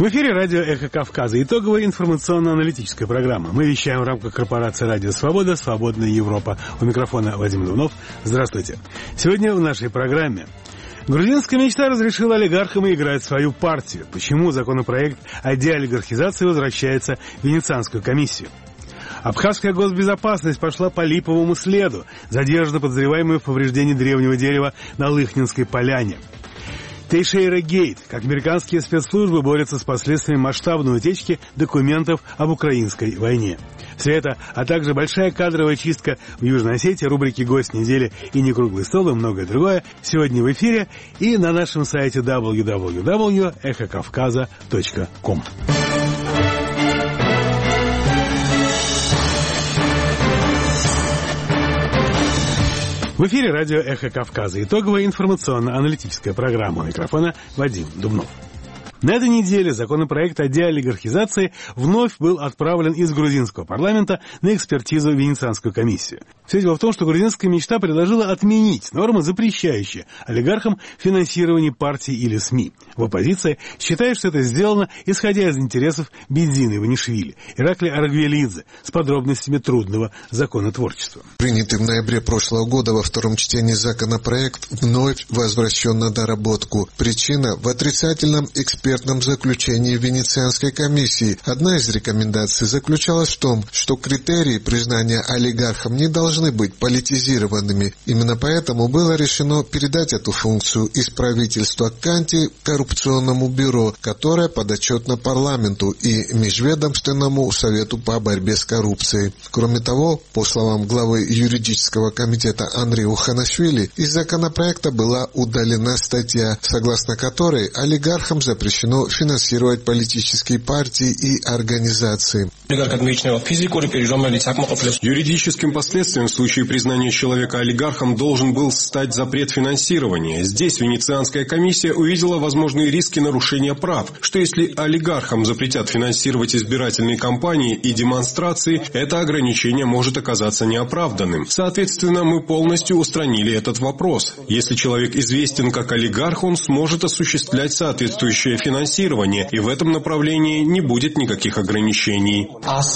В эфире радио «Эхо Кавказа». Итоговая информационно-аналитическая программа. Мы вещаем в рамках корпорации «Радио Свобода», «Свободная Европа». У микрофона Вадим Дубнов. Здравствуйте. Сегодня в нашей программе. Грузинская мечта разрешила олигархам играть свою партию. Почему законопроект о деолигархизации возвращается в Венецианскую комиссию? Абхазская госбезопасность пошла по липовому следу. Задержана подозреваемая в повреждении древнего дерева на Лыхнинской поляне. Тейшейра Гейт. Как американские спецслужбы борются с последствиями масштабной утечки документов об украинской войне. Все это, а также большая кадровая чистка в Южной Осетии, рубрики «Гость недели» и «Не круглый стол» и многое другое сегодня в эфире и на нашем сайте www.эхокавказа.ком. В эфире радио «Эхо Кавказа». Итоговая информационно-аналитическая программа. У микрофона Вадим Дубнов. На этой неделе законопроект о деолигархизации вновь был отправлен из грузинского парламента на экспертизу в Венецианскую комиссию. Все дело в том, что грузинская мечта предложила отменить нормы, запрещающие олигархам финансирование партий или СМИ. В оппозиции считают, что это сделано исходя из интересов Бензина Иванишвили, Иракли Аргвелидзе, с подробностями трудного законотворчества. Принятый в ноябре прошлого года во втором чтении законопроект вновь возвращен на доработку. Причина в отрицательном экспертном заключении Венецианской комиссии. Одна из рекомендаций заключалась в том, что критерии признания олигархам не должны быть политизированными. Именно поэтому было решено передать эту функцию из правительства к антикоррупционному бюро, которое подотчетно парламенту и Межведомственному совету по борьбе с коррупцией. Кроме того, по словам главы юридического комитета Андрея Оханашвили, из законопроекта была удалена статья, согласно которой олигархам запрещено финансировать политические партии и организации. Юридическим последствием в случае признания человека олигархом должен был стать запрет финансирования. Здесь Венецианская комиссия увидела возможные риски нарушения прав, что если олигархам запретят финансировать избирательные кампании и демонстрации, это ограничение может оказаться неоправданным. Соответственно, мы полностью устранили этот вопрос. Если человек известен как олигарх, он сможет осуществлять соответствующее финансирование, и в этом направлении не будет никаких ограничений.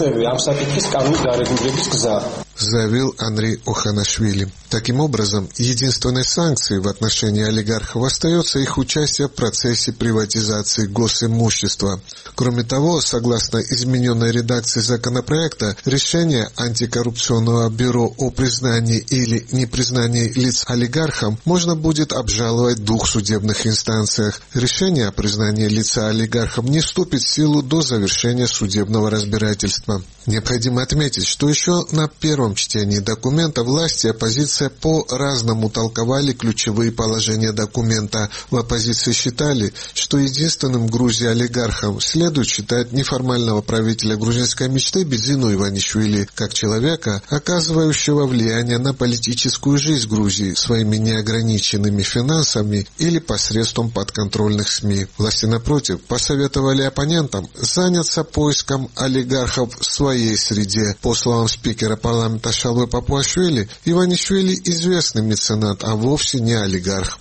Заявил Андрей Оханашвили. Таким образом, единственной санкцией в отношении олигархов остается их участие в процессе приватизации госимущества. Кроме того, согласно измененной редакции законопроекта, решение антикоррупционного бюро о признании или непризнании лиц олигархом можно будет обжаловать в двух судебных инстанциях. Решение о признании лица олигархом не вступит в силу до завершения судебного разбирательства. Необходимо отметить, что еще на первом чтении документа власти и оппозиция по-разному толковали ключевые положения документа. В оппозиции считали, что единственным в Грузии олигархом следует считать неформального правителя грузинской мечты Бензину Иванишвили, как человека, оказывающего влияние на политическую жизнь Грузии своими неограниченными финансами или посредством подконтрольных СМИ. Власти, напротив, посоветовали оппонентам заняться поиском олигархов в своей среде. По словам спикера парламента Шалвы Папуашвили, Иванишвили известный меценат, а вовсе не олигарх.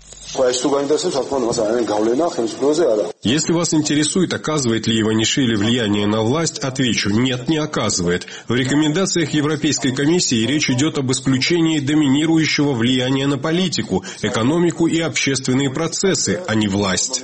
Если вас интересует, оказывает ли Иванишвили влияние на власть, отвечу: нет, не оказывает. В рекомендациях Европейской комиссии речь идет об исключении доминирующего влияния на политику, экономику и общественные процессы, а не власть.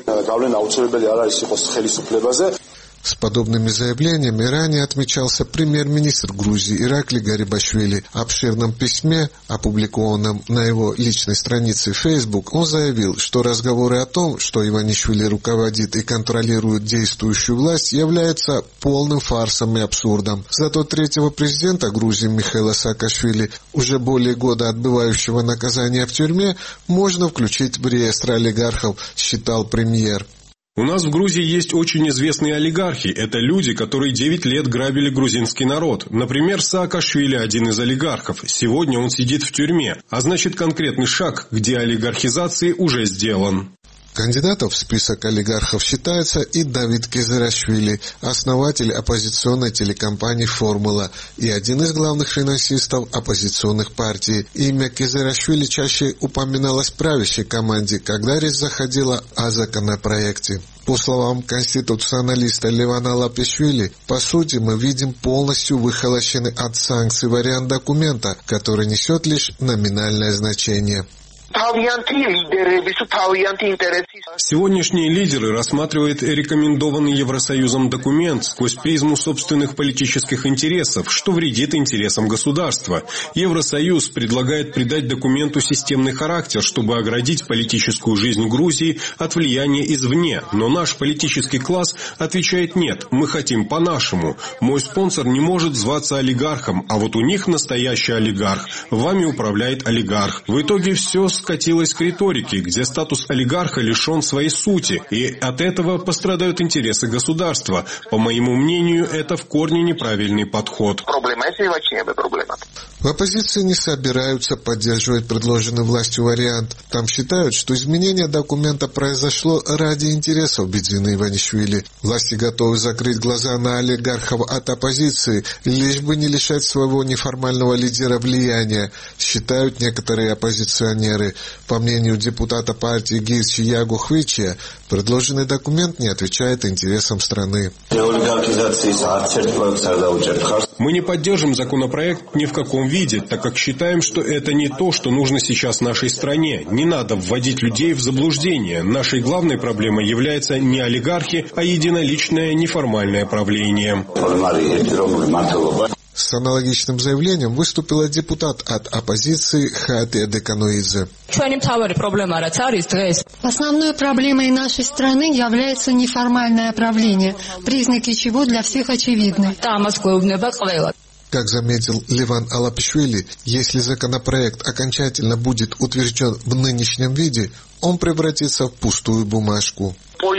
С подобными заявлениями ранее отмечался премьер-министр Грузии Иракли Гарибашвили. В обширном письме, опубликованном на его личной странице в Facebook, он заявил, что разговоры о том, что Иванишвили руководит и контролирует действующую власть, являются полным фарсом и абсурдом. Зато третьего президента Грузии Михаила Саакашвили, уже более года отбывающего наказание в тюрьме, можно включить в реестр олигархов, считал премьер. У нас в Грузии есть очень известные олигархи. Это люди, которые 9 лет грабили грузинский народ. Например, Саакашвили – один из олигархов. Сегодня он сидит в тюрьме. А значит, конкретный шаг к деолигархизации уже сделан. Кандидатом в список олигархов считается и Давид Кезерашвили, основатель оппозиционной телекомпании «Формула» и один из главных финансистов оппозиционных партий. Имя Кезерашвили чаще упоминалось в правящей команде, когда речь заходила о законопроекте. По словам конституционалиста Левана Алапишвили, по сути мы видим полностью выхолощенный от санкций вариант документа, который несет лишь номинальное значение. Сегодняшние лидеры рассматривают рекомендованный Евросоюзом документ сквозь призму собственных политических интересов, что вредит интересам государства. Евросоюз предлагает придать документу системный характер, чтобы оградить политическую жизнь Грузии от влияния извне. Но наш политический класс отвечает: нет, мы хотим по-нашему. Мой спонсор не может зваться олигархом, а вот у них настоящий олигарх. Вами управляет олигарх. В итоге все скатилось к риторике, где статус олигарха лишен своей сути, и от этого пострадают интересы государства. По моему мнению, это в корне неправильный подход. В оппозиции не собираются поддерживать предложенный властью вариант. Там считают, что изменение документа произошло ради интересов Бедзины Иванишвили. Власти готовы закрыть глаза на олигархов от оппозиции, лишь бы не лишать своего неформального лидера влияния, считают некоторые оппозиционеры. По мнению депутата партии Гирчи Ягу Хвичия, предложенный документ не отвечает интересам страны. Мы не поддержим законопроект ни в каком виде, так как считаем, что это не то, что нужно сейчас нашей стране. Не надо вводить людей в заблуждение. Нашей главной проблемой является не олигархи, а единоличное неформальное правление. С аналогичным заявлением выступила депутат от оппозиции Хатия Декануидзе. Основной проблемой нашей страны является неформальное правление, признаки чего для всех очевидны. Как заметил Леван Алапишвили, если законопроект окончательно будет утвержден в нынешнем виде, он превратится в пустую бумажку.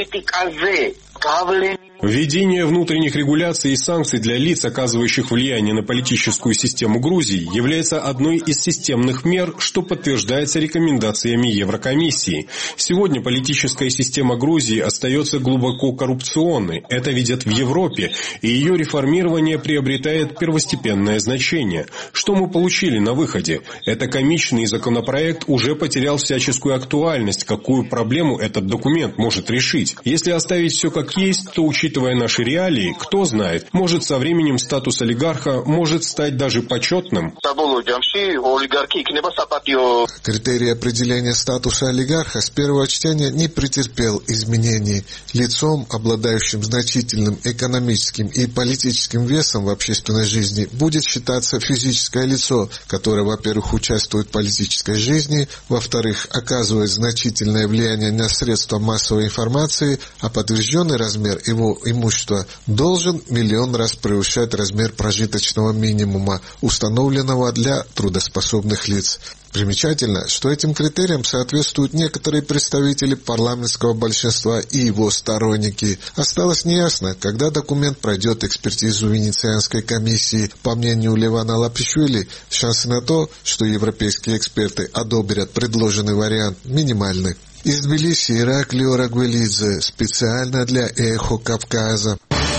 Введение внутренних регуляций и санкций для лиц, оказывающих влияние на политическую систему Грузии, является одной из системных мер, что подтверждается рекомендациями Еврокомиссии. Сегодня политическая система Грузии остается глубоко коррупционной. Это видят в Европе, и ее реформирование приобретает первостепенное значение. Что мы получили на выходе? Это комичный законопроект уже потерял всяческую актуальность. Какую проблему этот документ может решить? Если оставить все как есть, то, учитывая наши реалии, кто знает, может со временем статус олигарха может стать даже почетным. Критерий определения статуса олигарха с первого чтения не претерпел изменений. Лицом, обладающим значительным экономическим и политическим весом в общественной жизни, будет считаться физическое лицо, которое, во-первых, участвует в политической жизни, во-вторых, оказывает значительное влияние на средства массовой информации, а подтвержденный размер его имущества должен 1 миллион раз превышать размер прожиточного минимума, установленного для трудоспособных лиц. Примечательно, что этим критериям соответствуют некоторые представители парламентского большинства и его сторонники. Осталось неясно, когда документ пройдет экспертизу Венецианской комиссии. По мнению Левана Алапишвили, шансы на то, что европейские эксперты одобрят предложенный вариант, минимальны. Из Тбилиси Ираклий Орагвелидзе, специально для «Эхо Кавказа».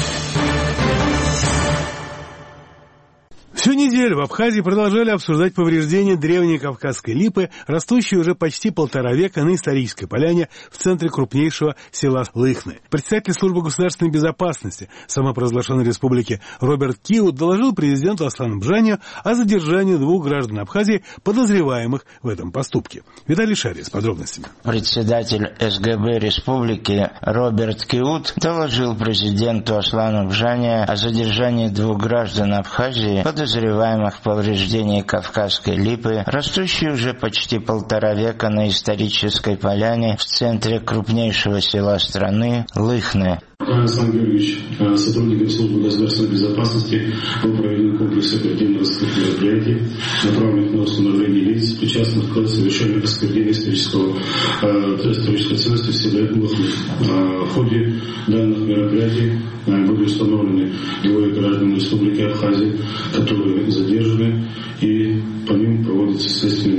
Всю неделю в Абхазии продолжали обсуждать повреждения древней кавказской липы, растущей уже почти 1,5 века на исторической поляне в центре крупнейшего села Лыхны. Председатель службы государственной безопасности самопровозглашенной республики Роберт Киут доложил президенту Аслану Бжанию о задержании 2 граждан Абхазии, подозреваемых в этом поступке. Виталий Шарий с подробностями. Председатель СГБ республики Роберт Киут доложил президенту Аслану Бжанию о задержании 2 граждан Абхазии, подозреваемых в повреждении кавказской липы, растущей уже почти 1,5 века на исторической поляне в центре крупнейшего села страны Лыхны. Александр Георгиевич, сотрудникам службы государственной безопасности был проведен комплекс оперативно-розыскных мероприятий, направленных на установление лиц, причастных к совершению осквернения исторической ценности в селе Лыхны. В ходе данных мероприятий были установлены 2 граждан Республики Абхазия, которые задержаны, и по ним проводятся следственные мероприятия.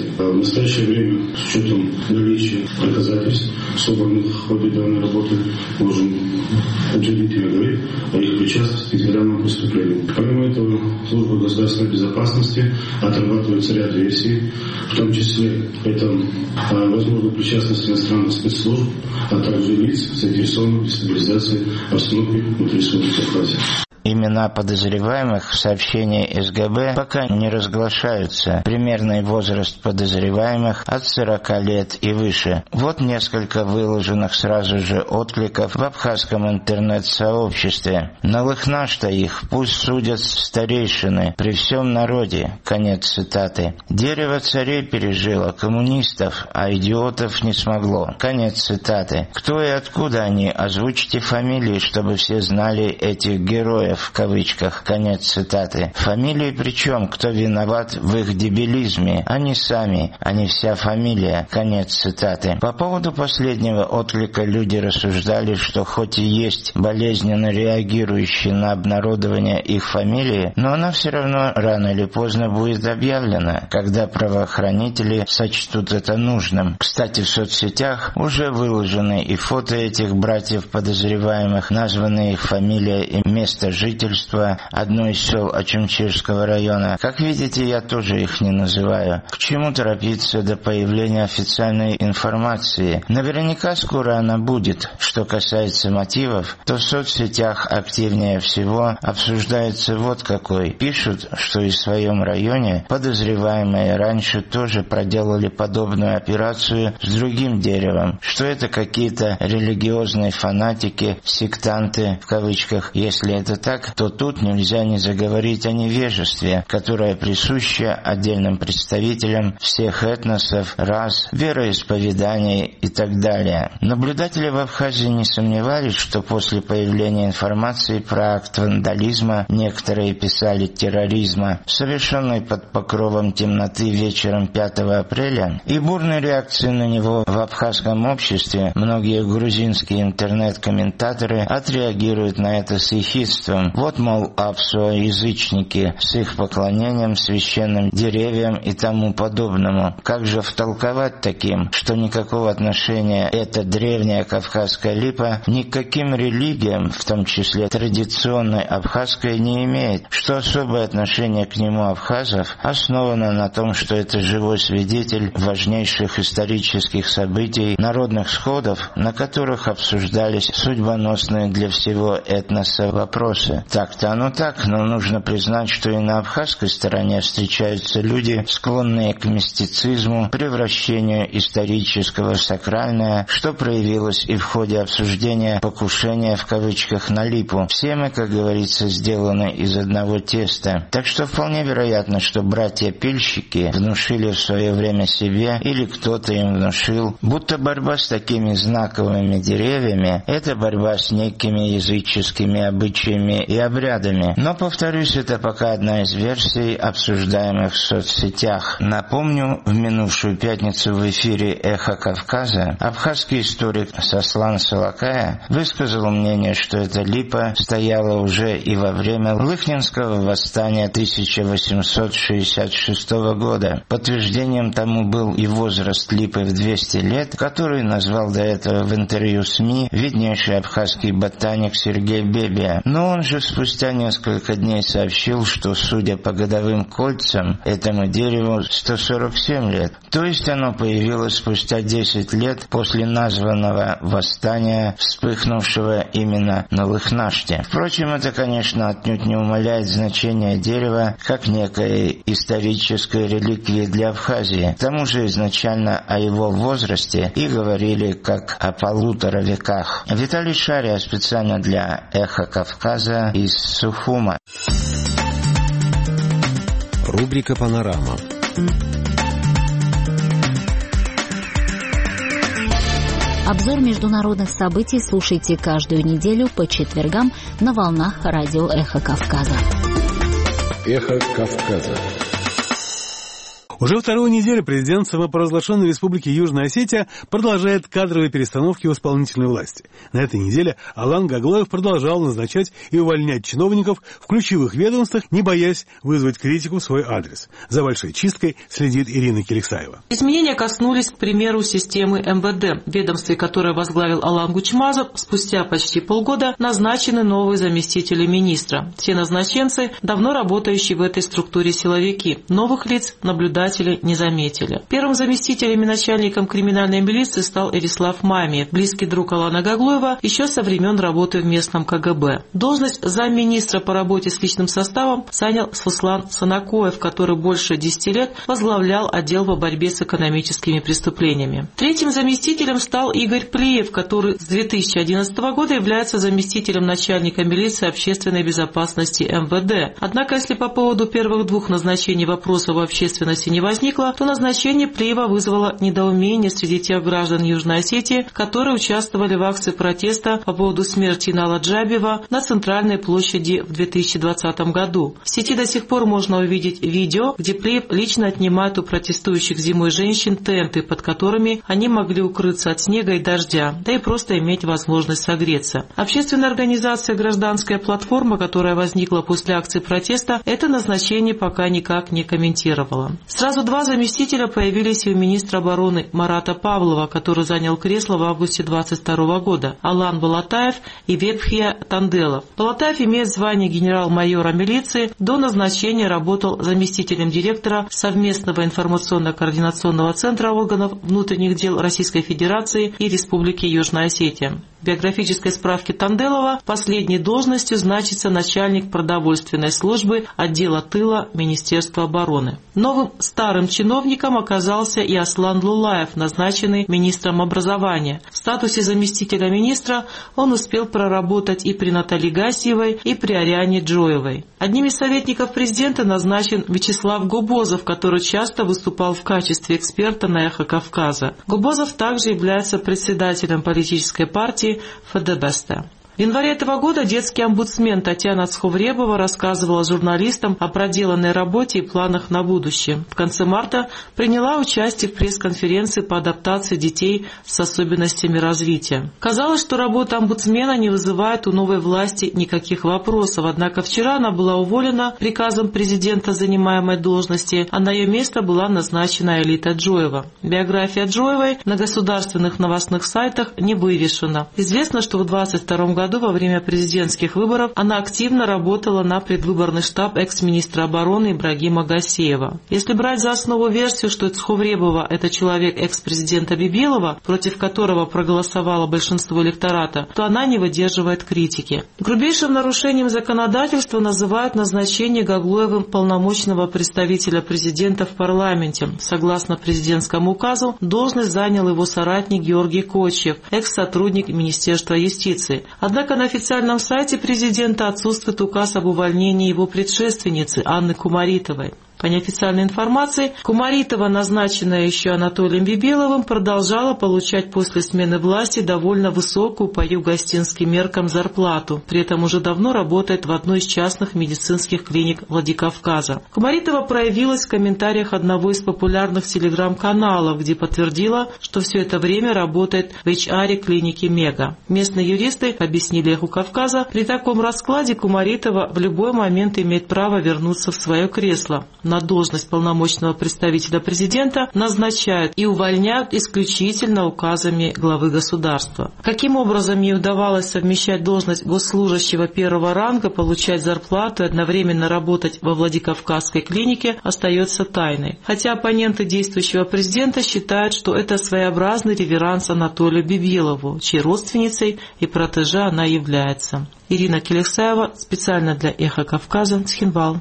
мероприятий. В настоящее время, с учетом наличия доказательств, собранных в ходе данной работы, можем утвердительно говорить о их причастности к данному преступлению. Помимо этого, служба государственной безопасности отрабатывается ряд версий, в том числе это возможно причастность иностранных спецслужб, а также лиц, заинтересованных в дестабилизации обстановки внутри Республики Абхазия. Имена подозреваемых в сообщении СГБ пока не разглашаются. Примерный возраст подозреваемых от 40 лет и выше. Вот несколько выложенных сразу же откликов в абхазском интернет-сообществе. На Лыхнашта их пусть судят старейшины при всем народе. Конец цитаты. Дерево царей пережило коммунистов, а идиотов не смогло. Конец цитаты. Кто и откуда они? Озвучьте фамилии, чтобы все знали этих героев. В кавычках, конец цитаты. Фамилии причем, кто виноват в их дебилизме? Они сами, а не вся фамилия, конец цитаты. По поводу последнего отклика люди рассуждали, что хоть и есть болезненно реагирующие на обнародование их фамилии, но она все равно рано или поздно будет объявлена, когда правоохранители сочтут это нужным. Кстати, в соцсетях уже выложены и фото этих братьев подозреваемых, названы их фамилия и место жительства одной из сел Очимчирского района. Как видите, я тоже их не называю. К чему торопиться до появления официальной информации? Наверняка скоро она будет. Что касается мотивов, то в соцсетях активнее всего обсуждается вот какой. Пишут, что и в своем районе подозреваемые раньше тоже проделали подобную операцию с другим деревом, что это какие-то религиозные фанатики, сектанты, в кавычках. Если это так, то тут нельзя не заговорить о невежестве, которое присуще отдельным представителям всех этносов, рас, вероисповеданий и так далее. Наблюдатели в Абхазии не сомневались, что после появления информации про акт вандализма, некоторые писали терроризма, совершенный под покровом темноты вечером 5 апреля, и бурной реакции на него в абхазском обществе, многие грузинские интернет-комментаторы отреагируют на это с ехидством. Вот, мол, апсуа-язычники с их поклонением священным деревьям и тому подобному. Как же втолковать таким, что никакого отношения эта древняя кавказская липа ни к каким религиям, в том числе традиционной абхазской, не имеет, что особое отношение к нему абхазов основано на том, что это живой свидетель важнейших исторических событий, народных сходов, на которых обсуждались судьбоносные для всего этноса вопросы. Так-то оно так, но нужно признать, что и на абхазской стороне встречаются люди, склонные к мистицизму, превращению исторического в сакральное, что проявилось и в ходе обсуждения покушения в кавычках на липу. Все мы, как говорится, сделаны из одного теста. Так что вполне вероятно, что братья-пильщики внушили в свое время себе, или кто-то им внушил, будто борьба с такими знаковыми деревьями – это борьба с некими языческими обычаями и обрядами. Но, повторюсь, это пока одна из версий, обсуждаемых в соцсетях. Напомню, в минувшую пятницу в эфире «Эхо Кавказа» абхазский историк Сослан Салакая высказал мнение, что эта липа стояла уже и во время Лыхнинского восстания 1866 года. Подтверждением тому был и возраст липы в 200 лет, который назвал до этого в интервью СМИ виднейший абхазский ботаник Сергей Бебия. Но он же спустя несколько дней сообщил, что, судя по годовым кольцам, этому дереву 147 лет. То есть оно появилось спустя 10 лет после названного восстания, вспыхнувшего именно на Лыхнаште. Впрочем, это, конечно, отнюдь не умаляет значение дерева как некой исторической реликвии для Абхазии. К тому же изначально о его возрасте и говорили как о 1,5 веках. Виталий Шария специально для «Эхо Кавказа» из Сухума. Рубрика «Панорама». Обзор международных событий слушайте каждую неделю по четвергам на волнах радио «Эхо Кавказа». «Эхо Кавказа». Уже вторую неделю президент самопровозглашенной республики Южная Осетия продолжает кадровые перестановки в исполнительной власти. На этой неделе Алан Гаглоев продолжал назначать и увольнять чиновников в ключевых ведомствах, не боясь вызвать критику в свой адрес. За большой чисткой следит Ирина Келексаева. Изменения коснулись, к примеру, системы МВД. В ведомстве, которое возглавил Алан Гучмазов, спустя почти полгода назначены новые заместители министра. Все назначенцы – давно работающие в этой структуре силовики. Новых лиц наблюдатели не заметили. Первым заместителем и начальником криминальной милиции стал Эрислав Мамиев, близкий друг Алана Гаглоева еще со времен работы в местном КГБ. Должность замминистра по работе с личным составом занял Суслан Санакоев, который больше 10 лет возглавлял отдел по борьбе с экономическими преступлениями. Третьим заместителем стал Игорь Плиев, который с 2011 года является заместителем начальника милиции общественной безопасности МВД. Однако, если по поводу первых двух назначений вопросов в общественности не возникло, то назначение Плиева вызвало недоумение среди тех граждан Южной Осетии, которые участвовали в акции протеста по поводу смерти Инала Джабиева на центральной площади в 2020 году. В сети до сих пор можно увидеть видео, где Плиев лично отнимает у протестующих зимой женщин тенты, под которыми они могли укрыться от снега и дождя, да и просто иметь возможность согреться. Общественная организация «Гражданская платформа», которая возникла после акции протеста, это назначение пока никак не комментировала. Сразу два заместителя появились и у министра обороны Марата Павлова, который занял кресло в августе 2022 года, Алан Балатаев и Ветхия Танделов. Балатаев имеет звание генерал-майора милиции, до назначения работал заместителем директора совместного информационно-координационного центра органов внутренних дел Российской Федерации и Республики Южная Осетия. В биографической справке Танделова последней должностью значится начальник продовольственной службы отдела тыла Министерства обороны. Новым старым чиновником оказался и Аслан Лулаев, назначенный министром образования. В статусе заместителя министра он успел проработать и при Наталье Гасиевой, и при Ариане Джоевой. Одним из советников президента назначен Вячеслав Губозов, который часто выступал в качестве эксперта на «Эхо Кавказа». Губозов также является председателем политической партии ФДБСТ. В январе этого года детский омбудсмен Татьяна Цховребова рассказывала журналистам о проделанной работе и планах на будущее. В конце марта приняла участие в пресс-конференции по адаптации детей с особенностями развития. Казалось, что работа омбудсмена не вызывает у новой власти никаких вопросов, однако вчера она была уволена приказом президента занимаемой должности, а на ее место была назначена Элита Джоева. Биография Джоевой на государственных новостных сайтах не вывешена. Известно, что в 2022 году во время президентских выборов она активно работала на предвыборный штаб экс-министра обороны Ибрагима Гасеева. Если брать за основу версию, что Цховребова – это человек экс-президента Бибелова, против которого проголосовало большинство электората, то она не выдерживает критики. Грубейшим нарушением законодательства называют назначение Гаглоевым полномочного представителя президента в парламенте. Согласно президентскому указу, должность занял его соратник Георгий Кочев, экс-сотрудник Министерства юстиции. Однако на официальном сайте президента отсутствует указ об увольнении его предшественницы Анны Кумаритовой. По неофициальной информации, Кумаритова, назначенная еще Анатолием Бибеловым, продолжала получать после смены власти довольно высокую по югостинским меркам зарплату. При этом уже давно работает в одной из частных медицинских клиник Владикавказа. Кумаритова проявилась в комментариях одного из популярных телеграм-каналов, где подтвердила, что все это время работает в HR клиники Мега. Местные юристы объяснили «Эху Кавказа», при таком раскладе Кумаритова в любой момент имеет право вернуться в свое кресло. На должность полномочного представителя президента назначают и увольняют исключительно указами главы государства. Каким образом ей удавалось совмещать должность госслужащего первого ранга, получать зарплату и одновременно работать во Владикавказской клинике, остается тайной. Хотя оппоненты действующего президента считают, что это своеобразный реверанс Анатолию Бибелову, чьей родственницей и протеже она является. Ирина Келексаева, специально для «Эхо Кавказа», Цхинвал.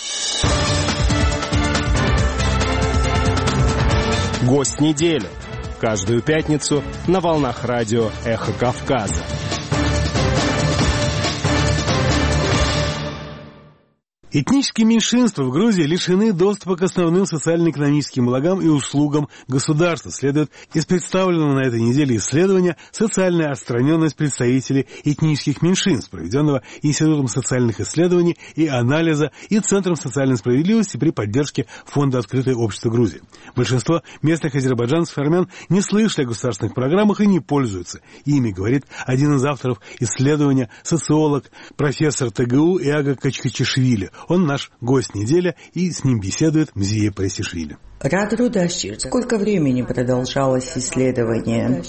Гость недели. Каждую пятницу на волнах радио «Эхо Кавказа». Этнические меньшинства в Грузии лишены доступа к основным социально-экономическим благам и услугам государства, следует из представленного на этой неделе исследования «Социальная отстраненность представителей этнических меньшинств», проведенного Институтом социальных исследований и анализа и Центром социальной справедливости при поддержке Фонда «Открытое общество Грузии». Большинство местных азербайджанцев и армян не слышали о государственных программах и не пользуются ими, говорит один из авторов исследования, социолог, профессор ТГУ Иага Качкачишвили. Он наш гость недели, и с ним беседует Мзия Пресишвили. Сколько времени продолжалось исследование?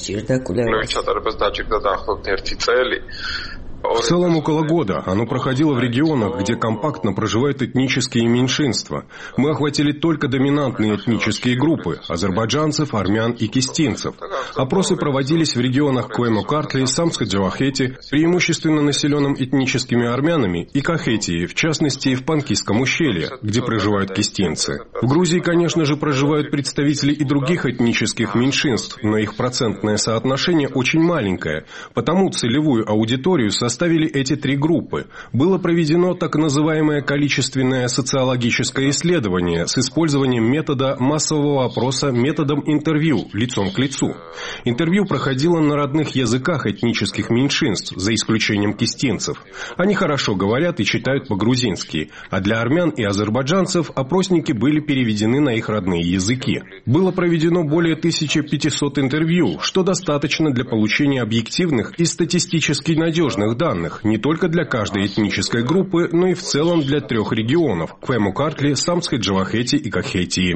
В целом около года. Оно проходило в регионах, где компактно проживают этнические меньшинства. Мы охватили только доминантные этнические группы – азербайджанцев, армян и кистинцев. Опросы проводились в регионах Квемо-Картли, Самск-Джавахети, преимущественно населенным этническими армянами, и Кахетии, в частности в Панкисском ущелье, где проживают кистинцы. В Грузии, конечно же, проживают представители и других этнических меньшинств, но их процентное соотношение очень маленькое, потому целевую аудиторию составили эти три группы. Было проведено так называемое количественное социологическое исследование с использованием метода массового опроса методом интервью лицом к лицу. Интервью проходило на родных языках этнических меньшинств, за исключением кистинцев. Они хорошо говорят и читают по-грузински, а для армян и азербайджанцев опросники были переведены на их родные языки. Было проведено более 1500 интервью, что достаточно для получения объективных и статистически надежных данных не только для каждой этнической группы, но и в целом для трех регионов – Квемо-Картли, Самск-Джавахети и Кахетии.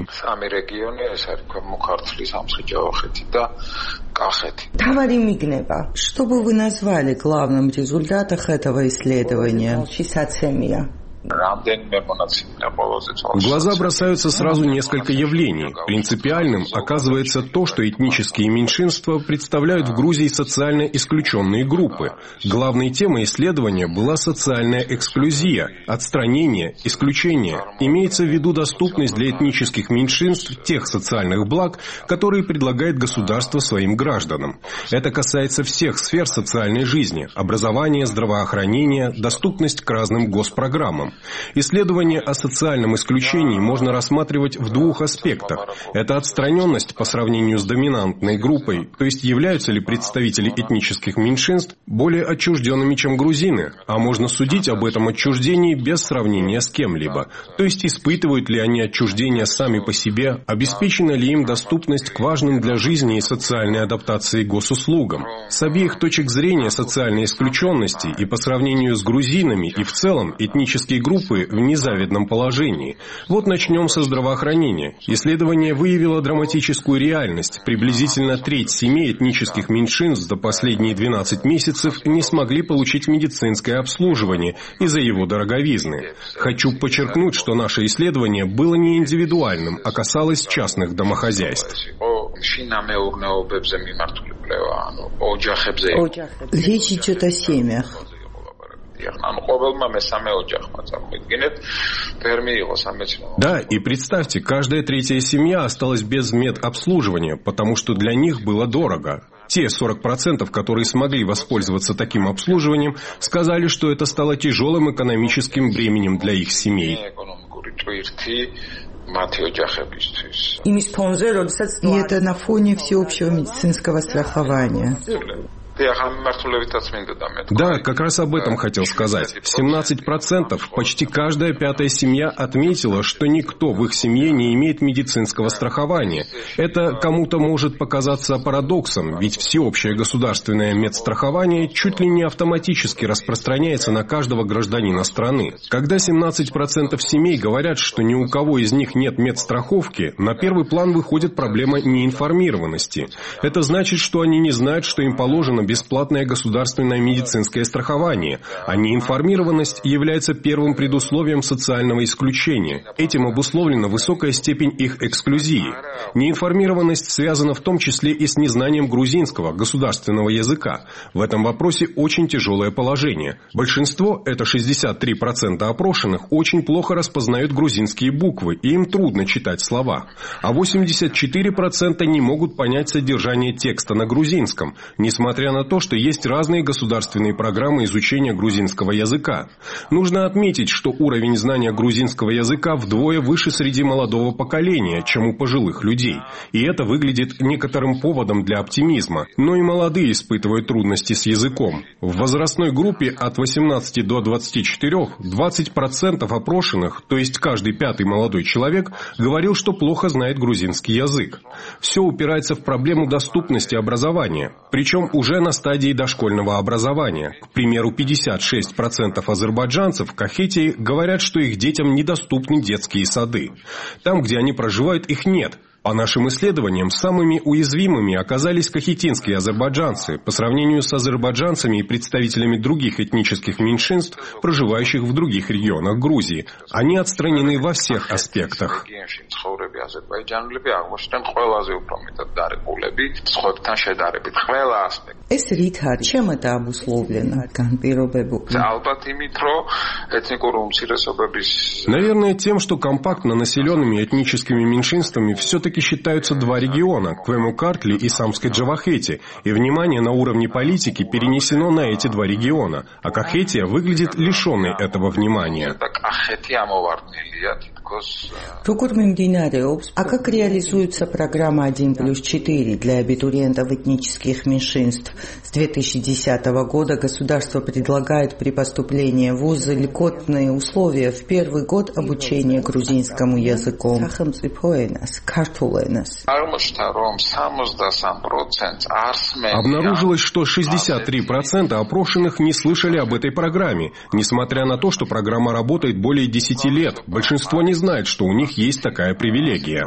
Что бы вы назвали главным результатом этого исследования? В глаза бросаются сразу несколько явлений. Принципиальным оказывается то, что этнические меньшинства представляют в Грузии социально исключенные группы. Главной темой исследования была социальная эксклюзия, отстранение, исключение. Имеется в виду доступность для этнических меньшинств тех социальных благ, которые предлагает государство своим гражданам. Это касается всех сфер социальной жизни – образования, здравоохранения, доступность к разным госпрограммам. Исследование о социальном исключении можно рассматривать в двух аспектах. Это отстраненность по сравнению с доминантной группой, то есть являются ли представители этнических меньшинств более отчужденными, чем грузины, а можно судить об этом отчуждении без сравнения с кем-либо, то есть испытывают ли они отчуждение сами по себе, обеспечена ли им доступность к важным для жизни и социальной адаптации госуслугам. С обеих точек зрения социальной исключенности и по сравнению с грузинами и в целом этнические группы в незавидном положении. Вот начнем со здравоохранения. Исследование выявило драматическую реальность. Приблизительно треть семей этнических меньшинств за последние 12 месяцев не смогли получить медицинское обслуживание из-за его дороговизны. Хочу подчеркнуть, что наше исследование было не индивидуальным, а касалось частных домохозяйств. Речь идет о семьях. Да, и представьте, каждая третья семья осталась без медобслуживания, потому что для них было дорого. Те 40%, которые смогли воспользоваться таким обслуживанием, сказали, что это стало тяжелым экономическим бременем для их семей. И это на фоне всеобщего медицинского страхования. Да, как раз об этом хотел сказать. 17%, почти каждая пятая семья отметила, что никто в их семье не имеет медицинского страхования. Это кому-то может показаться парадоксом, ведь всеобщее государственное медстрахование чуть ли не автоматически распространяется на каждого гражданина страны. Когда 17% семей говорят, что ни у кого из них нет медстраховки, на первый план выходит проблема неинформированности. Это значит, что они не знают, что им положено бесплатное государственное медицинское страхование, а неинформированность является первым предусловием социального исключения. Этим обусловлена высокая степень их эксклюзии. Неинформированность связана в том числе и с незнанием грузинского государственного языка. В этом вопросе очень тяжелое положение. Большинство, это 63% опрошенных, очень плохо распознают грузинские буквы, и им трудно читать слова. А 84% не могут понять содержание текста на грузинском, несмотря на на то, что есть разные государственные программы изучения грузинского языка. Нужно отметить, что уровень знания грузинского языка вдвое выше среди молодого поколения, чем у пожилых людей. И это выглядит некоторым поводом для оптимизма. Но и молодые испытывают трудности с языком. В возрастной группе от 18 до 24 20% опрошенных, то есть каждый пятый молодой человек, говорил, что плохо знает грузинский язык. Все упирается в проблему доступности образования, причем уже на стадии дошкольного образования. К примеру, 56% азербайджанцев в Кахетии говорят, что их детям недоступны детские сады. Там, где они проживают, их нет. По нашим исследованиям, самыми уязвимыми оказались кахетинские азербайджанцы по сравнению с азербайджанцами и представителями других этнических меньшинств, проживающих в других регионах Грузии. Они отстранены во всех аспектах. Чем это обусловлено? Наверное, тем, что компактно населенными этническими меньшинствами все-таки считаются два региона – Квему-Картли и Самской-Джавахети, и внимание на уровне политики перенесено на эти два региона, а Кахетия выглядит лишенной этого внимания. А как реализуется программа 1+4 для абитуриентов этнических меньшинств? С 2010 года государство предлагает при поступлении в вузы льготные условия в первый год обучения грузинскому языку. Обнаружилось, что 63% опрошенных не слышали об этой программе, несмотря на то, что программа работает более 10 лет. Большинство не знает, что у них есть такая привилегия.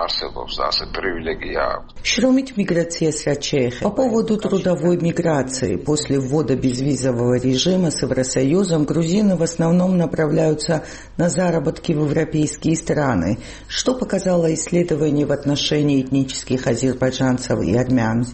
По поводу трудовой миграции. После ввода безвизового режима с Евросоюзом грузины в основном направляются на заработки в европейские страны. Что показало исследование в отношении этнических азербайджанцев и армян?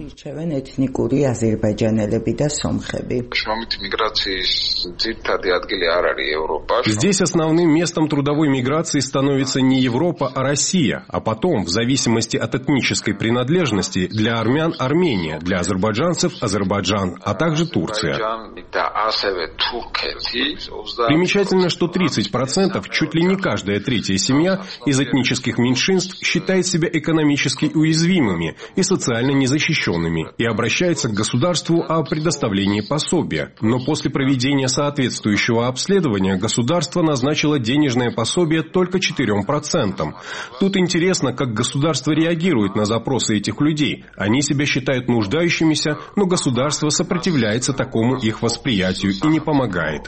Здесь основным местом трудовой миграции становится не Европа, а Россия, а потом, в зависимости от этнической принадлежности, для армян – Армения, для азербайджанцев – Азербайджан, а также Турция. Примечательно, что 30%, чуть ли не каждая третья семья из этнических меньшинств считает себя экономически уязвимыми и социально незащищенными и обращается к государству о предоставлении пособия. Но после проведения соответствующего обследования государство назначило денежное пособие только 4%. Тут интересно, как государство реагирует на запросы этих людей. Они себя считают нуждающимися, но государство сопротивляется такому их восприятию и не помогает.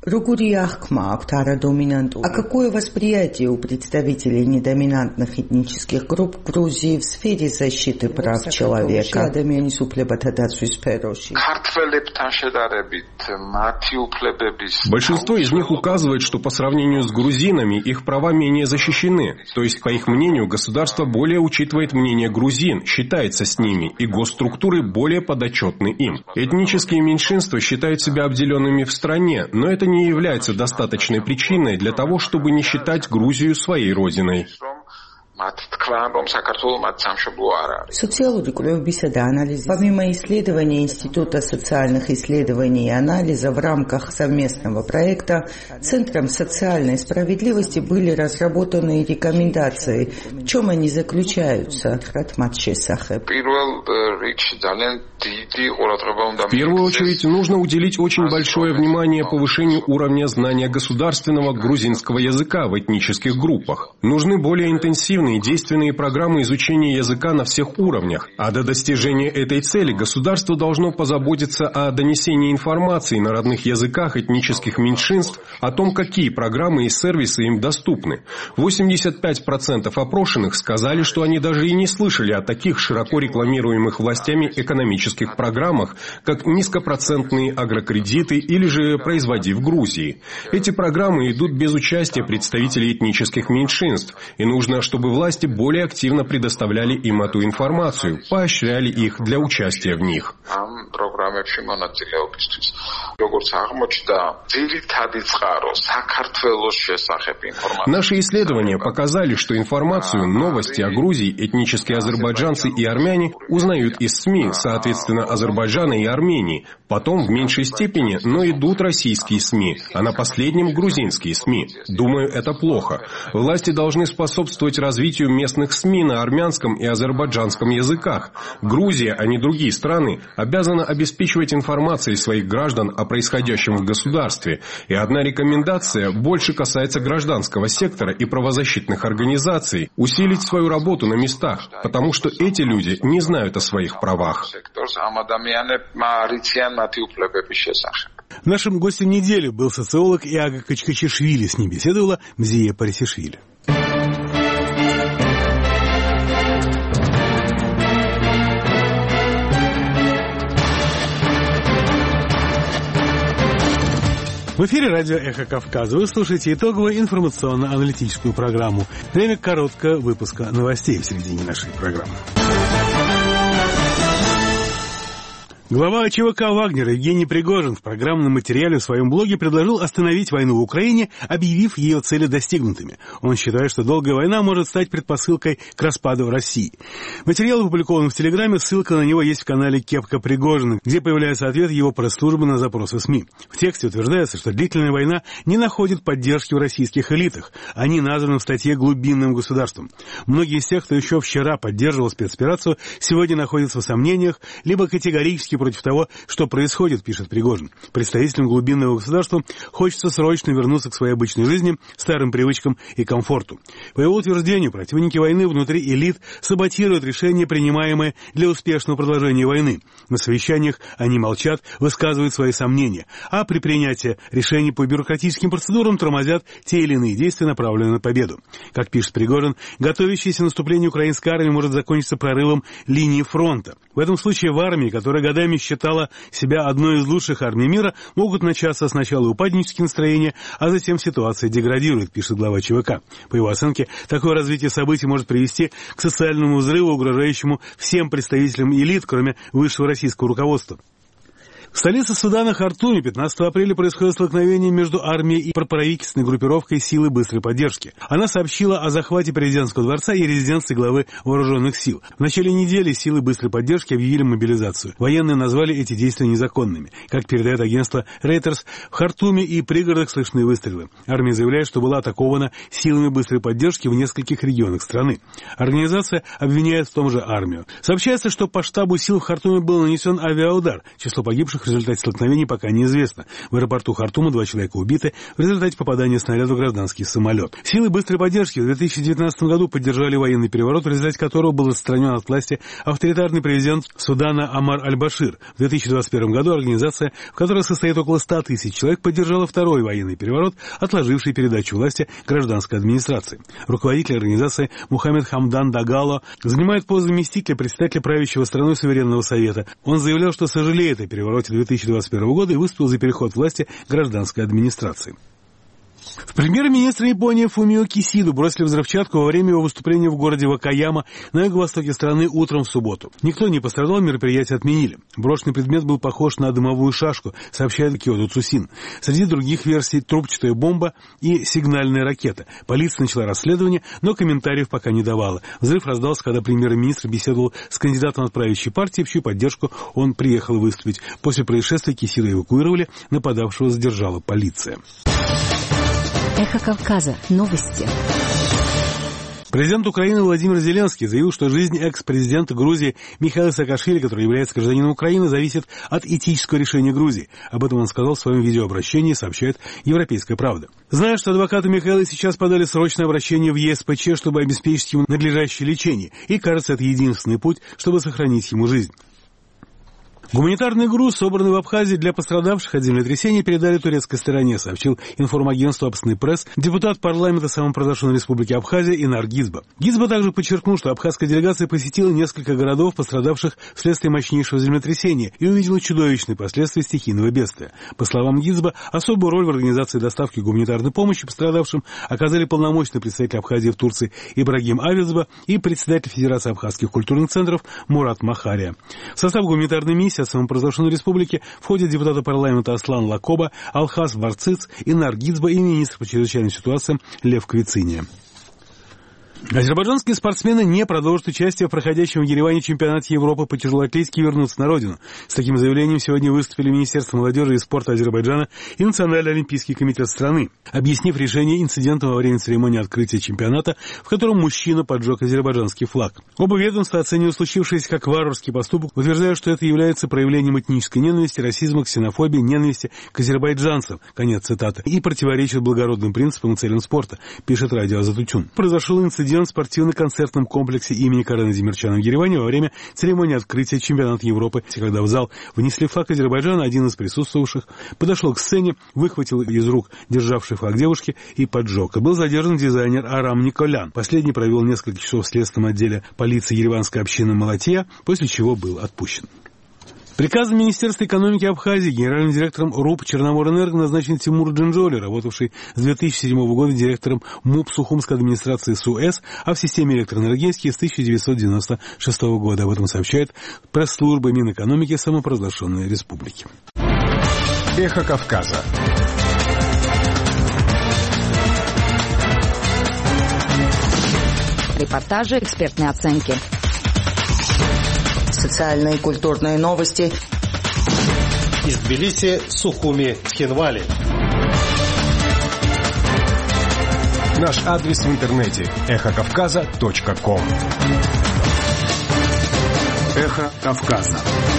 А какое восприятие у представителей недоминантных этнических групп Грузии в сфере защиты прав человека? Большинство из них указывает, что по сравнению с грузинами их права менее защищены. То есть, по их мнению, государство более учитывает мнение грузин, считается с ними, и госструктуры более подотчетны им. Этнические меньшинства считают себя обделенными в стране, но это не является достаточной причиной для того, чтобы не считать Грузию своей родиной. Помимо исследований Института социальных исследований и анализа в рамках совместного проекта Центром социальной справедливости были разработаны рекомендации. В чем они заключаются? В первую очередь нужно уделить очень большое внимание повышению уровня знания государственного грузинского языка в этнических группах. Нужны более интенсивные действенные программы изучения языка на всех уровнях, а до достижения этой цели государство должно позаботиться о донесении информации на родных языках этнических меньшинств о том, какие программы и сервисы им доступны. 85% опрошенных сказали, что они даже и не слышали о таких широко рекламируемых властями экономических программах, как низкопроцентные агрокредиты или же «Производи в Грузии». Эти программы идут без участия представителей этнических меньшинств, и нужно, чтобы власти более активно предоставляли им эту информацию, поощряли их для участия в них. პროგრამებში მონაწილეობისთვის. როგორც აღმოჩნდა, ძირითადი წყარო საქართველოს შესახებ ინფორმაცია. Наши исследования показали, что информацию, новости о Грузии этнические азербайджанцы и армяне узнают из СМИ, соответственно, Азербайджана и Армении. Потом в меньшей степени, но идут российские СМИ, а на последнем грузинские СМИ. Думаю, это плохо. Власти должны способствовать развитию местных СМИ на армянском и азербайджанском языках. Грузия, а не другие страны, обязана обеспечивать информацией своих граждан о происходящем в государстве. И одна рекомендация больше касается гражданского сектора и правозащитных организаций. Усилить свою работу на местах, потому что эти люди не знают о своих правах. Нашим гостем недели был социолог Иага Качкачишвили. С ним беседовала Мзия Парисишвили. В эфире радио «Эхо Кавказа». Вы слушаете итоговую информационно-аналитическую программу. Время короткого выпуска новостей в середине нашей программы. Глава ЧВК «Вагнер» Евгений Пригожин в программном материале в своем блоге предложил остановить войну в Украине, объявив ее цели достигнутыми. Он считает, что долгая война может стать предпосылкой к распаду России. Материал опубликован в Телеграме, ссылка на него есть в канале «Кепка Пригожина», где появляется ответ его пресс-службы на запросы СМИ. В тексте утверждается, что длительная война не находит поддержки в российских элитах. Они названы в статье глубинным государством. Многие из тех, кто еще вчера поддерживал спецоперацию, сегодня находятся в сомнениях, либо категорически против того, что происходит, пишет Пригожин. Представителям глубинного государства хочется срочно вернуться к своей обычной жизни, старым привычкам и комфорту. По его утверждению, противники войны внутри элит саботируют решения, принимаемые для успешного продолжения войны. На совещаниях они молчат, высказывают свои сомнения, а при принятии решений по бюрократическим процедурам тормозят те или иные действия, направленные на победу. Как пишет Пригожин, готовящееся наступление украинской армии может закончиться прорывом линии фронта. В этом случае в армии, которая годами считала себя одной из лучших армий мира, могут начаться сначала упаднические настроения, а затем ситуация деградирует, пишет глава ЧВК. По его оценке, такое развитие событий может привести к социальному взрыву, угрожающему всем представителям элит, кроме высшего российского руководства. В столице Судана Хартуме 15 апреля происходит столкновение между армией и проправительственной группировкой силы быстрой поддержки. Она сообщила о захвате президентского дворца и резиденции главы вооруженных сил. В начале недели силы быстрой поддержки объявили мобилизацию. Военные назвали эти действия незаконными. Как передает агентство Reuters, в Хартуме и пригородах слышны выстрелы. Армия заявляет, что была атакована силами быстрой поддержки в нескольких регионах страны. Организация обвиняет в том же армию. Сообщается, что по штабу сил в Хартуме был нанесен авиаудар. Число погибших в результате столкновений пока неизвестно. В аэропорту Хартума 2 человека убиты в результате попадания снаряда в гражданский самолет. Силы быстрой поддержки в 2019 году поддержали военный переворот, в результате которого был отстранен от власти авторитарный президент Судана Амар Аль-Башир. В 2021 году организация, в которой состоит около 100 тысяч человек, поддержала второй военный переворот, отложивший передачу власти гражданской администрации. Руководитель организации Мухаммед Хамдан Дагало занимает пост заместителя председателя правящего страной Суверенного Совета. Он заявлял, что сожалеет о перевороте 2021 года и выступил за переход власти гражданской администрации. Премьер-министр Японии Фумио Кисиду бросили взрывчатку во время его выступления в городе Вакаяма на юго-востоке страны утром в субботу. Никто не пострадал, мероприятие отменили. Брошенный предмет был похож на дымовую шашку, сообщает Киодо Цусин. Среди других версий трубчатая бомба и сигнальная ракета. Полиция начала расследование, но комментариев пока не давала. Взрыв раздался, когда премьер-министр беседовал с кандидатом от правящей партии, в чью поддержку он приехал выступить. После происшествия Кисиду эвакуировали, нападавшего задержала полиция. Эхо Кавказа. Новости. Президент Украины Владимир Зеленский заявил, что жизнь экс-президента Грузии Михаила Саакашвили, который является гражданином Украины, зависит от этического решения Грузии. Об этом он сказал в своем видеообращении, сообщает «Европейская правда». Зная, что адвокаты Михаила сейчас подали срочное обращение в ЕСПЧ, чтобы обеспечить ему надлежащее лечение, и, кажется, это единственный путь, чтобы сохранить ему жизнь. Гуманитарный груз, собранный в Абхазии для пострадавших от землетрясения, передали турецкой стороне, сообщил информагентству «Абсный пресс» депутат парламента самопровозглашенной республики Абхазия Инар Гизба. Гизба также подчеркнул, что абхазская делегация посетила несколько городов, пострадавших вследствие мощнейшего землетрясения, и увидела чудовищные последствия стихийного бедствия. По словам Гизба, особую роль в организации доставки гуманитарной помощи пострадавшим оказали полномочный представитель Абхазии в Турции Ибрагим Авицба и председатель Федерации абхазских культурных центров Мурат Махария. В состав гуманитарной миссии комиссия самопровозглашенной республики входят депутаты парламента Аслан Лакоба, Алхас Варциц, Инар Гицба и министр по чрезвычайным ситуациям Лев Квициния. Азербайджанские спортсмены не продолжат участие в проходящем в Ереване чемпионате Европы по тяжелой атлетике и вернутся на родину. С таким заявлением сегодня выступили Министерство молодежи и спорта Азербайджана и Национальный олимпийский комитет страны, объяснив решение инцидентом во время церемонии открытия чемпионата, в котором мужчина поджег азербайджанский флаг. Оба ведомства оценивают случившееся как варварский поступок, утверждая, что это является проявлением этнической ненависти, расизма, ксенофобии, ненависти к азербайджанцам, конец цитаты, и противоречит благородным принципам и целям спорта, пишет радио Азатутюн. Произошел инцидент в спортивно-концертном комплексе имени Карена Демирчана в Ереване во время церемонии открытия чемпионата Европы, когда в зал внесли флаг Азербайджана, один из присутствовавших подошел к сцене, выхватил из рук державший флаг девушки и поджег. Был задержан дизайнер Арам Николян. Последний провел несколько часов в следственном отделе полиции ереванской общины Малатия, после чего был отпущен. Приказом Министерства экономики Абхазии генеральным директором РУП «Черноморэнерго» назначен Тимур Джинджоли, работавший с 2007 года директором МУП Сухумской администрации СУЭС, а в системе электроэнергетики с 1996 года. Об этом сообщает пресс-служба Минэкономики самопровозглашенной республики. Эхо Кавказа. Репортажи, экспертные оценки. Социальные и культурные новости. Из Тбилиси, Сухуми, Тхинвали. Наш адрес в интернете эхокавказа.ком. Эхо Кавказа.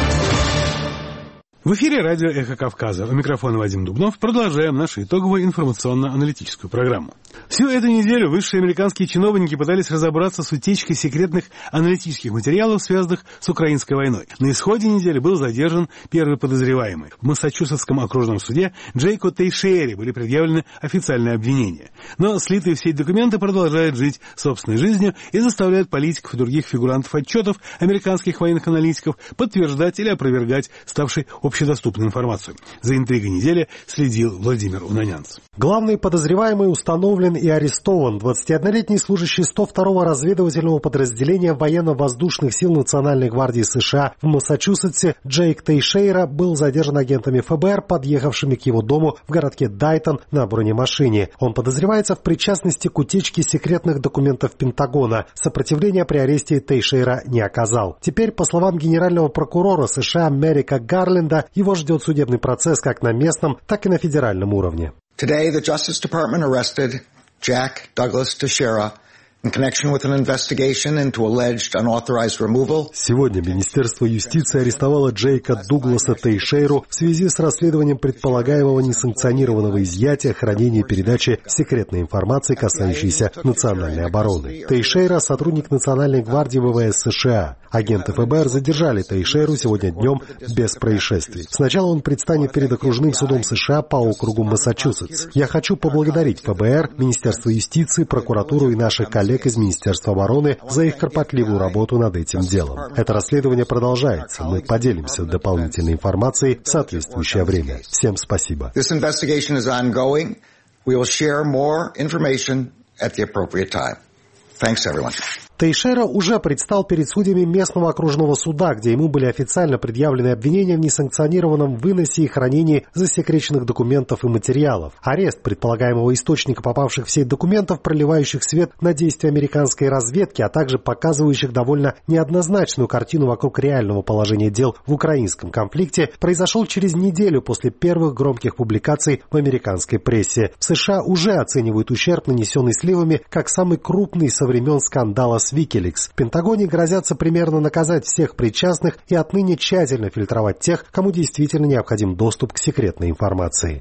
В эфире радио «Эхо Кавказа». У микрофона Вадим Дубнов. Продолжаем нашу итоговую информационно-аналитическую программу. Всю эту неделю высшие американские чиновники пытались разобраться с утечкой секретных аналитических материалов, связанных с украинской войной. На исходе недели был задержан первый подозреваемый. В Массачусетском окружном суде Джейку Тейшере были предъявлены официальные обвинения. Но слитые в сеть документы продолжают жить собственной жизнью и заставляют политиков и других фигурантов отчетов американских военных аналитиков подтверждать или опровергать ставшей общедоступную информацию. За интригой недели следил Владимир Унанянц. Главный подозреваемый установлен и арестован. 21-летний служащий 102-го разведывательного подразделения военно-воздушных сил Национальной гвардии США в Массачусетсе Джейк Тейшейра был задержан агентами ФБР, подъехавшими к его дому в городке Дайтон на бронемашине. Он подозревается в причастности к утечке секретных документов Пентагона. Сопротивления при аресте Тейшейра не оказал. Теперь, по словам генерального прокурора США Мерика Гарленда, его ждет судебный процесс как на местном, так и на федеральном уровне. Today, the Justice Department arrested Jack Douglas Teixeira in connection with an investigation into alleged unauthorized removal. Сегодня Министерство юстиции арестовало Джейка Дугласа Тейшейру в связи с расследованием предполагаемого несанкционированного изъятия, хранения и передачи секретной информации, касающейся национальной обороны. Тейшейра – сотрудник Национальной гвардии ВВС США. Агенты ФБР задержали Тейшейру сегодня днем без происшествий. Сначала он предстанет перед окружным судом США по округу Массачусетс. Я хочу поблагодарить ФБР, Министерство юстиции, прокуратуру и наших коллег из Министерства обороны за их кропотливую работу над этим делом. Это расследование продолжается. Мы поделимся дополнительной информацией в соответствующее время. Всем спасибо. This investigation is ongoing. We will share more information at the appropriate time. Thanks, everyone. Тейшейра уже предстал перед судьями местного окружного суда, где ему были официально предъявлены обвинения в несанкционированном выносе и хранении засекреченных документов и материалов. Арест предполагаемого источника попавших в сеть документов, проливающих свет на действия американской разведки, а также показывающих довольно неоднозначную картину вокруг реального положения дел в украинском конфликте, произошел через неделю после первых громких публикаций в американской прессе. В США уже оценивают ущерб, нанесенный сливами, как самый крупный со времен скандала с Wikileaks. В Пентагоне грозятся примерно наказать всех причастных и отныне тщательно фильтровать тех, кому действительно необходим доступ к секретной информации.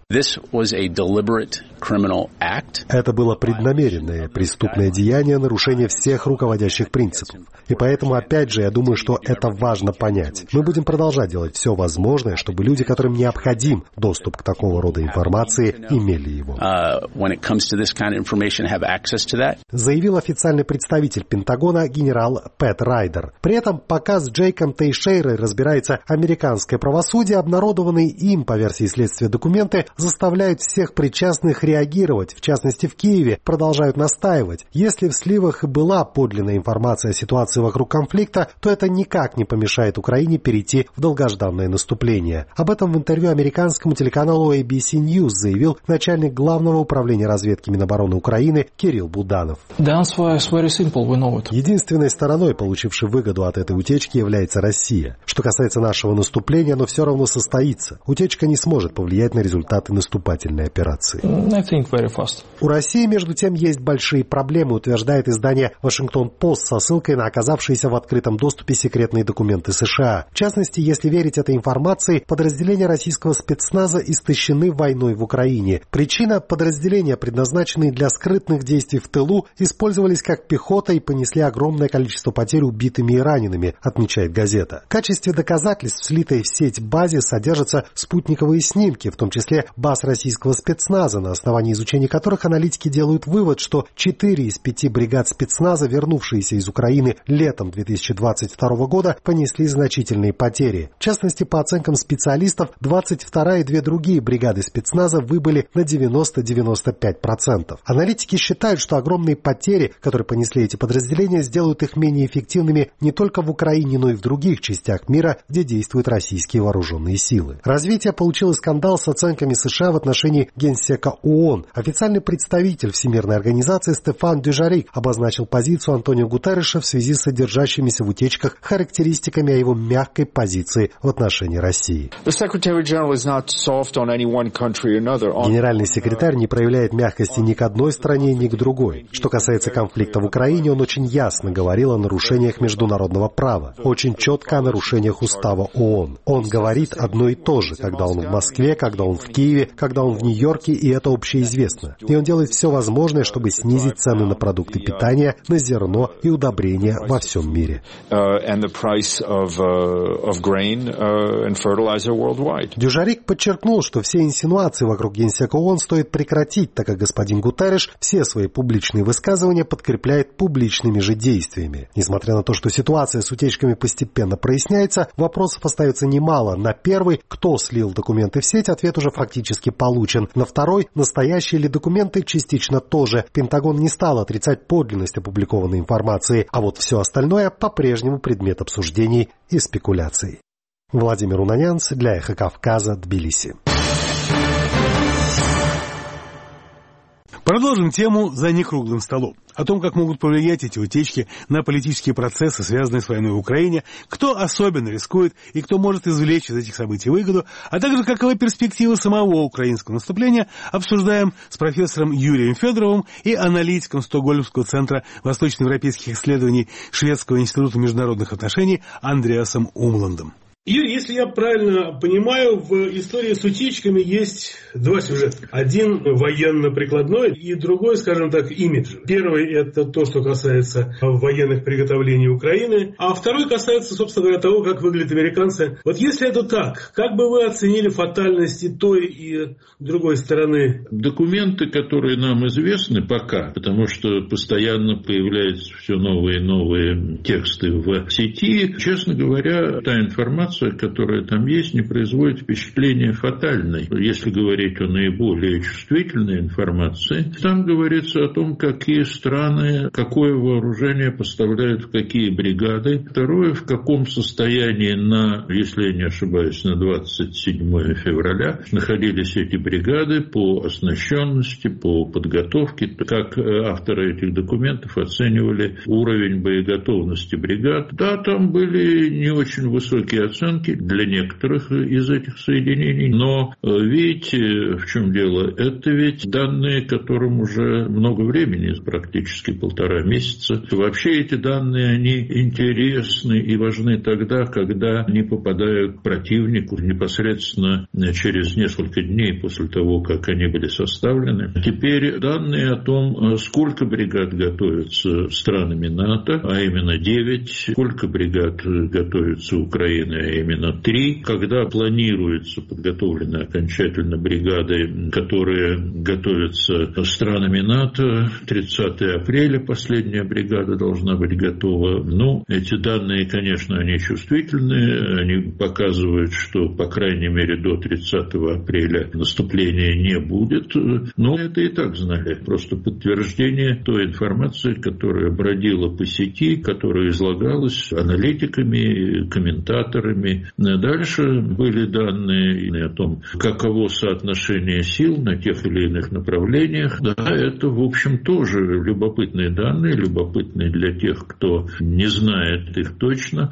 Это было преднамеренное преступное деяние, нарушение всех руководящих принципов. И поэтому, опять же, я думаю, что это важно понять. Мы будем продолжать делать все возможное, чтобы люди, которым необходим доступ к такого рода информации, имели его. Заявил официальный представитель Пентагона Пентагона генерал Пэт Райдер. При этом пока с Джейком Тейшейрой разбирается американское правосудие, обнародованные им по версии следствия документы заставляют всех причастных реагировать. В частности, в Киеве продолжают настаивать. Если в сливах и была подлинная информация о ситуации вокруг конфликта, то это никак не помешает Украине перейти в долгожданное наступление. Об этом в интервью американскому телеканалу ABC News заявил начальник Главного управления разведки Минобороны Украины Кирилл Буданов. Единственной стороной, получившей выгоду от этой утечки, является Россия. Что касается нашего наступления, оно все равно состоится. Утечка не сможет повлиять на результаты наступательной операции. У России, между тем, есть большие проблемы, утверждает издание «Вашингтон-Пост» со ссылкой на оказавшиеся в открытом доступе секретные документы США. В частности, если верить этой информации, подразделения российского спецназа истощены войной в Украине. Причина – подразделения, предназначенные для скрытных действий в тылу, использовались как пехота и понесли огромное количество потерь убитыми и ранеными, отмечает газета. В качестве доказательств слитой в сеть базе содержатся спутниковые снимки, в том числе баз российского спецназа, на основании изучения которых аналитики делают вывод, что 4 из 5 бригад спецназа, вернувшиеся из Украины летом 2022 года, понесли значительные потери. В частности, по оценкам специалистов, 22-я и 2 другие бригады спецназа выбыли на 90-95%. Аналитики считают, что огромные потери, которые понесли эти подразделения, сделают их менее эффективными не только в Украине, но и в других частях мира, где действуют российские вооруженные силы. Развитие получило скандал с оценками США в отношении Генсека ООН. Официальный представитель Всемирной организации Стефан Дюжарик обозначил позицию Антонио Гутерреша в связи с содержащимися в утечках характеристиками о его мягкой позиции в отношении России. Генеральный секретарь не проявляет мягкости ни к одной стране, ни к другой. Что касается конфликта в Украине, он очень ясно говорил о нарушениях международного права, очень четко о нарушениях устава ООН. Он говорит одно и то же, когда он в Москве, когда он в Киеве, когда он в Нью-Йорке, и это общеизвестно. И он делает все возможное, чтобы снизить цены на продукты питания, на зерно и удобрения во всем мире. Дюжарик подчеркнул, что все инсинуации вокруг Генсека ООН стоит прекратить, так как господин Гутерреш все свои публичные высказывания подкрепляет публичными же действиями. Несмотря на то, что ситуация с утечками постепенно проясняется, вопросов остается немало. На первый, кто слил документы в сеть, ответ уже фактически получен. На второй, настоящие ли документы, частично тоже. Пентагон не стал отрицать подлинность опубликованной информации, а вот все остальное по-прежнему предмет обсуждений и спекуляций. Владимир Унанянц для «Эхо Кавказа», Тбилиси. Продолжим тему за некруглым столом. О том, как могут повлиять эти утечки на политические процессы, связанные с войной в Украине, кто особенно рискует и кто может извлечь из этих событий выгоду, а также каковы перспективы самого украинского наступления, обсуждаем с профессором Юрием Федоровым и аналитиком Стокгольмского центра восточноевропейских исследований Шведского института международных отношений Андреасом Умландом. Юрий, если я правильно понимаю, в истории с утечками есть два сюжета. Один военно-прикладной и другой, скажем так, имидж. Первый – это то, что касается военных приготовлений Украины, а второй касается, собственно говоря, того, как выглядят американцы. Вот если это так, как бы вы оценили фатальность и той, и другой стороны? Документы, которые нам известны пока, потому что постоянно появляются все новые и новые тексты в сети, честно говоря, та информация, которая там есть, не производит впечатления фатальной. Если говорить о наиболее чувствительной информации, там говорится о том, какие страны, какое вооружение поставляют в какие бригады. Второе, в каком состоянии если я не ошибаюсь, на 27 февраля находились эти бригады по оснащенности, по подготовке, как авторы этих документов оценивали уровень боеготовности бригад. Да, там были не очень высокие оценки для некоторых из этих соединений, но видите, в чем дело? Это ведь данные, которым уже много времени, практически 1,5 месяца. Вообще эти данные, они интересны и важны тогда, когда они попадают к противнику непосредственно через несколько дней после того, как они были составлены. Теперь данные о том, сколько бригад готовятся странами НАТО, а именно 9, сколько бригад готовится Украиной, именно 3. Когда планируется, подготовлены окончательно бригады, которые готовятся странами НАТО, 30 апреля последняя бригада должна быть готова. Эти данные, конечно, они чувствительные, они показывают, что, по крайней мере, до 30 апреля наступления не будет. Но это и так знали. Просто подтверждение той информации, которая бродила по сети, которая излагалась аналитиками, комментаторами. Дальше были данные о том, каково соотношение сил на тех или иных направлениях. Да, это, в общем, тоже любопытные данные, любопытные для тех, кто не знает их точно,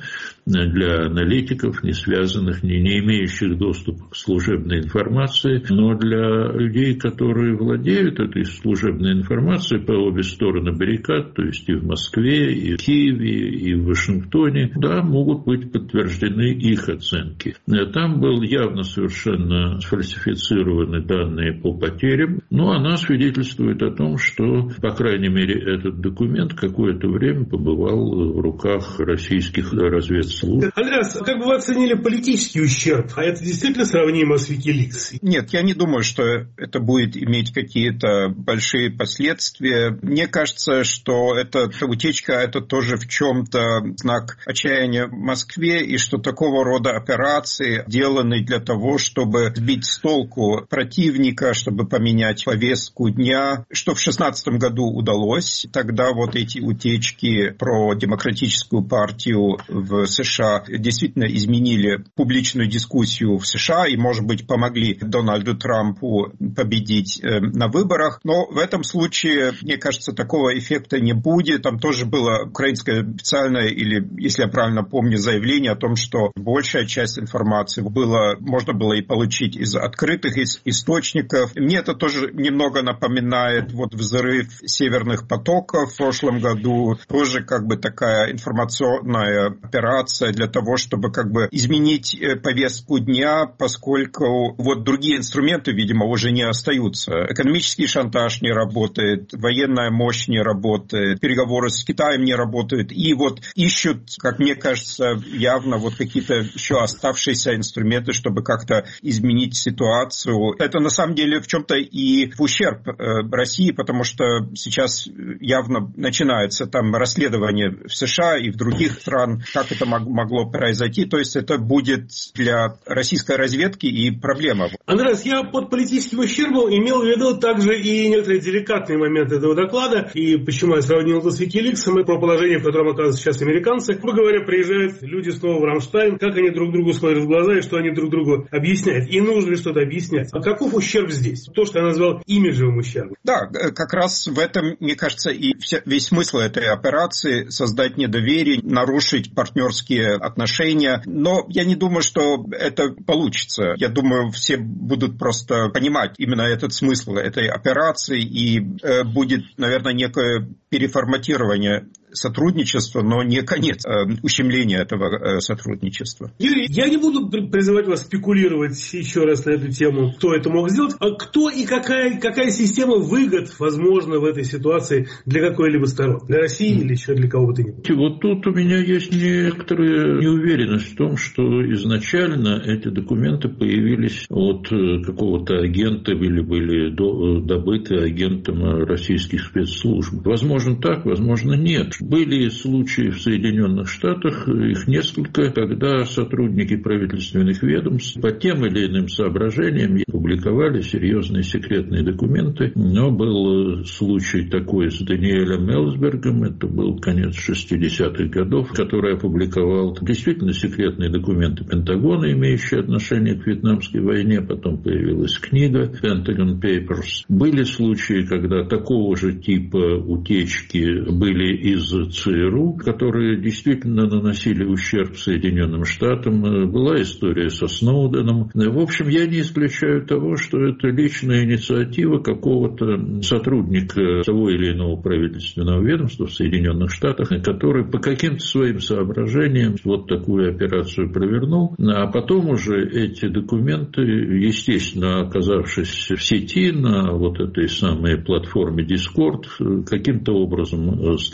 для аналитиков, не связанных, не имеющих доступа к служебной информации, но для людей, которые владеют этой служебной информацией по обе стороны баррикад, то есть и в Москве, и в Киеве, и в Вашингтоне, да, могут быть подтверждены их оценки. Там был явно совершенно сфальсифицированы данные по потерям, но она свидетельствует о том, что, по крайней мере, этот документ какое-то время побывал в руках российских разведслужб. Андреас, как бы вы оценили политический ущерб? А это действительно сравнимо с WikiLeaks? Нет, я не думаю, что это будет иметь какие-то большие последствия. Мне кажется, что эта утечка – это тоже в чем-то знак отчаяния в Москве, и что такого рода операции деланы для того, чтобы сбить с толку противника, чтобы поменять повестку дня, что в 2016 году удалось. Тогда вот эти утечки про демократическую партию в США действительно изменили публичную дискуссию в США и, может быть, помогли Дональду Трампу победить на выборах. Но в этом случае, мне кажется, такого эффекта не будет. Там тоже было украинское официальное, или, если я правильно помню, заявление о том, что большая часть информации можно было и получить из открытых источников. Мне это тоже немного напоминает взрыв северных потоков в прошлом году. Тоже как бы такая информационная операция для того, чтобы как бы изменить повестку дня, поскольку другие инструменты, видимо, уже не остаются. Экономический шантаж не работает, военная мощь не работает, переговоры с Китаем не работают. И ищут, как мне кажется, явно какие-то еще оставшиеся инструменты, чтобы как-то изменить ситуацию. Это на самом деле в чем-то и в ущерб России, потому что сейчас явно начинается там расследование в США и в других странах, как это могло произойти. То есть это будет для российской разведки и проблема. Андреас, я под политическим ущербом имел в виду также и некоторые деликатные моменты этого доклада. И почему я сравнил это с WikiLeaks, про положение, в котором оказываются сейчас американцы. Грубо говоря, приезжают люди снова в Рамштайн, как они друг другу смотрят в глаза и что они друг другу объясняют. И нужно ли что-то объяснять. А каков ущерб здесь? То, что я назвал имиджевым ущербом. Да, как раз в этом, мне кажется, и весь смысл этой операции — создать недоверие, нарушить партнерские отношения. Но я не думаю, что это получится. Я думаю, все будут просто понимать именно этот смысл этой операции, и будет, наверное, некое переформатирование сотрудничества, но не конец ущемления этого сотрудничества. Юрий, я не буду призывать вас спекулировать еще раз на эту тему, кто это мог сделать, а кто и какая система выгод возможна в этой ситуации для какой-либо стороны, для России или еще для кого бы то ни было. Тут у меня есть некоторая неуверенность в том, что изначально эти документы появились от какого-то агента или были добыты агентом российских спецслужб. Возможно так, возможно нет. Были случаи в Соединенных Штатах, их несколько, когда сотрудники правительственных ведомств по тем или иным соображениям публиковали серьезные секретные документы. Но был случай такой с Даниэлем Элсбергом, это был конец 60-х годов, который опубликовал действительно секретные документы Пентагона, имеющие отношение к Вьетнамской войне. Потом появилась книга Pentagon Papers. Были случаи, когда такого же типа утечки были из ЦРУ, которые действительно наносили ущерб Соединенным Штатам. Была история со Сноуденом. В общем, я не исключаю того, что это личная инициатива какого-то сотрудника того или иного правительственного ведомства в Соединенных Штатах, который по каким-то своим соображениям такую операцию провернул. А потом уже эти документы, естественно, оказавшись в сети на этой самой платформе Discord, каким-то образом стали известны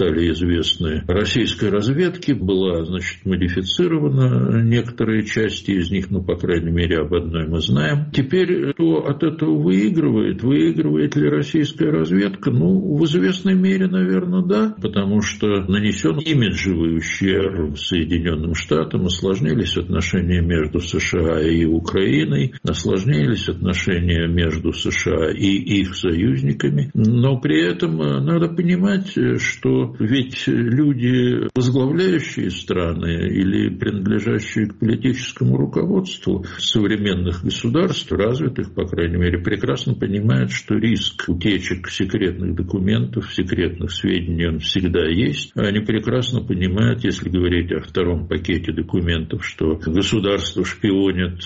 известны российской разведки, была, значит, модифицирована некоторые части из них, ну, по крайней мере, об одной мы знаем. Теперь кто от этого выигрывает? Выигрывает ли российская разведка? Ну, в известной мере, наверное, да, потому что нанесен имиджевый ущерб Соединенным Штатам, осложнились отношения между США и Украиной, осложнились отношения между США и их союзниками, но при этом надо понимать, что ведь люди, возглавляющие страны или принадлежащие к политическому руководству современных государств, развитых, по крайней мере, прекрасно понимают, что риск утечек секретных документов, секретных сведений, он всегда есть. Они прекрасно понимают, если говорить о втором пакете документов, что государства шпионят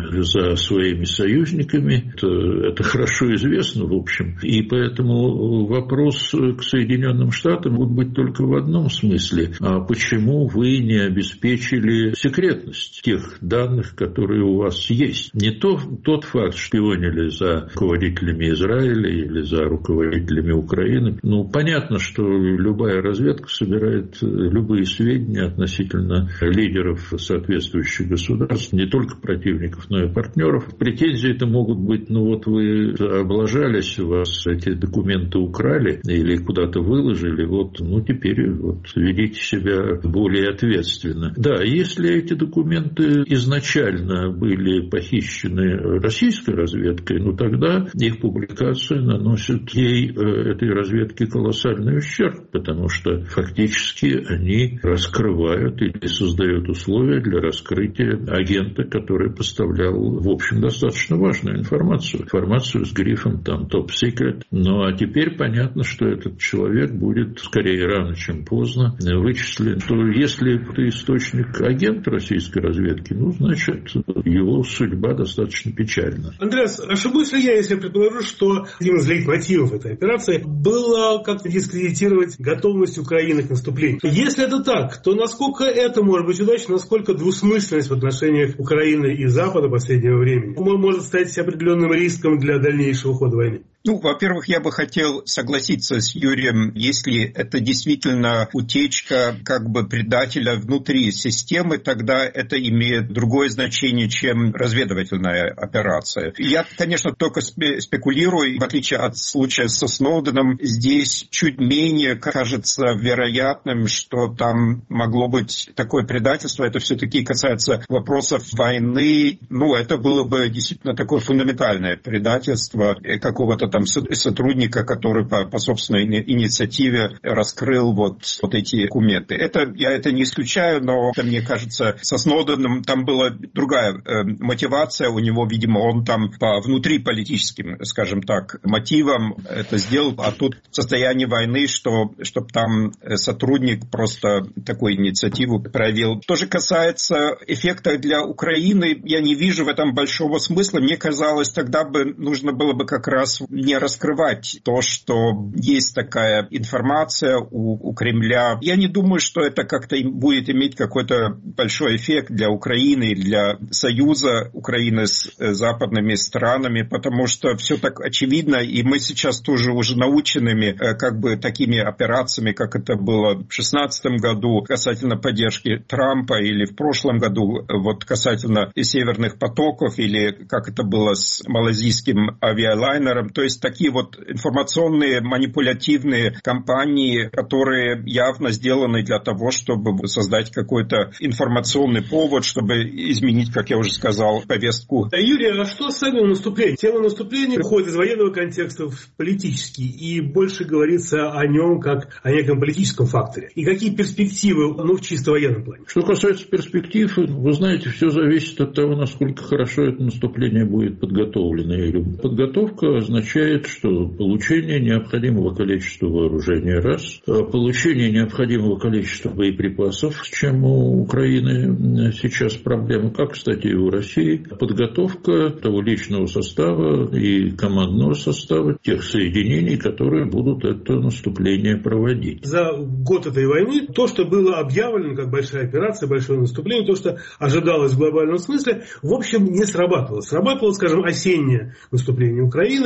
за своими союзниками. Это хорошо известно, в общем. И поэтому вопрос к Соединенным Штатам может быть только в одном смысле. А почему вы не обеспечили секретность тех данных, которые у вас есть? Не тот факт, что шпионили за руководителями Израиля или за руководителями Украины. Ну, понятно, что любая разведка собирает любые сведения относительно лидеров соответствующих государств, не только противников, но и партнеров. Претензии-то могут быть, ну вот вы облажались, у вас эти документы украли или куда-то выложили, вот, ну теперь вот ведите себя более ответственно. Да, если эти документы изначально были похищены российской разведкой, ну тогда их публикация наносит ей, этой разведке, колоссальный ущерб, потому что фактически они раскрывают или создают условия для раскрытия агента, который поставлял, в общем, достаточно важную информацию. Информацию с грифом там top secret. Ну а теперь понятно, что этот человек будет скорее рано, чем поздно вычислен. То если это источник агента российской разведки, ну, значит, его судьба достаточно печальна. Андреас, ошибусь ли я, если предположу, что один из лейтмотивов этой операции было как-то дискредитировать готовность Украины к наступлению? Если это так, то насколько это может быть удачно, насколько двусмысленность в отношениях Украины и Запада последнего времени может стать определенным риском для дальнейшего хода войны? Ну, во-первых, я бы хотел согласиться с Юрием, если это действительно утечка как бы предателя внутри системы, тогда это имеет другое значение, чем разведывательная операция. Я, конечно, только спекулирую, в отличие от случая со Сноуденом, здесь чуть менее кажется вероятным, что там могло быть такое предательство. Это все-таки касается вопросов войны. Ну, это было бы действительно такое фундаментальное предательство какого-то там сотрудника, который по собственной инициативе раскрыл вот эти документы. Я это не исключаю, но мне кажется, со Сноуденом там была другая мотивация. У него, видимо, он там по внутриполитическим, скажем так, мотивам это сделал. А тут состояние войны, чтобы там сотрудник просто такую инициативу проявил. Что же касается эффекта для Украины, я не вижу в этом большого смысла. Мне казалось, тогда бы нужно было бы как раз не раскрывать то, что есть такая информация у Кремля. Я не думаю, что это как-то будет иметь какой-то большой эффект для Украины, для союза Украины с западными странами, потому что все так очевидно, и мы сейчас тоже уже наученными как бы такими операциями, как это было в 2016 году касательно поддержки Трампа, или в прошлом году вот касательно северных потоков, или как это было с малазийским авиалайнером. То есть такие вот информационные манипулятивные кампании, которые явно сделаны для того, чтобы создать какой-то информационный повод, чтобы изменить, как я уже сказал, повестку. Юрий, а что с самим наступлением? Тема наступления уходит из военного контекста в политический, и больше говорится о нем как о неком политическом факторе. И какие перспективы, в чисто военном плане? Что касается перспектив, вы знаете, все зависит от того, насколько хорошо это наступление будет подготовлено. Подготовка означает, что получение необходимого количества вооружения раз, получение необходимого количества боеприпасов, с чем у Украины сейчас проблема, как, кстати, и у России, подготовка того личного состава и командного состава тех соединений, которые будут это наступление проводить. За год этой войны то, что было объявлено как большая операция, большое наступление, то, что ожидалось в глобальном смысле, в общем, не срабатывало. Срабатывало, скажем, осеннее наступление Украины,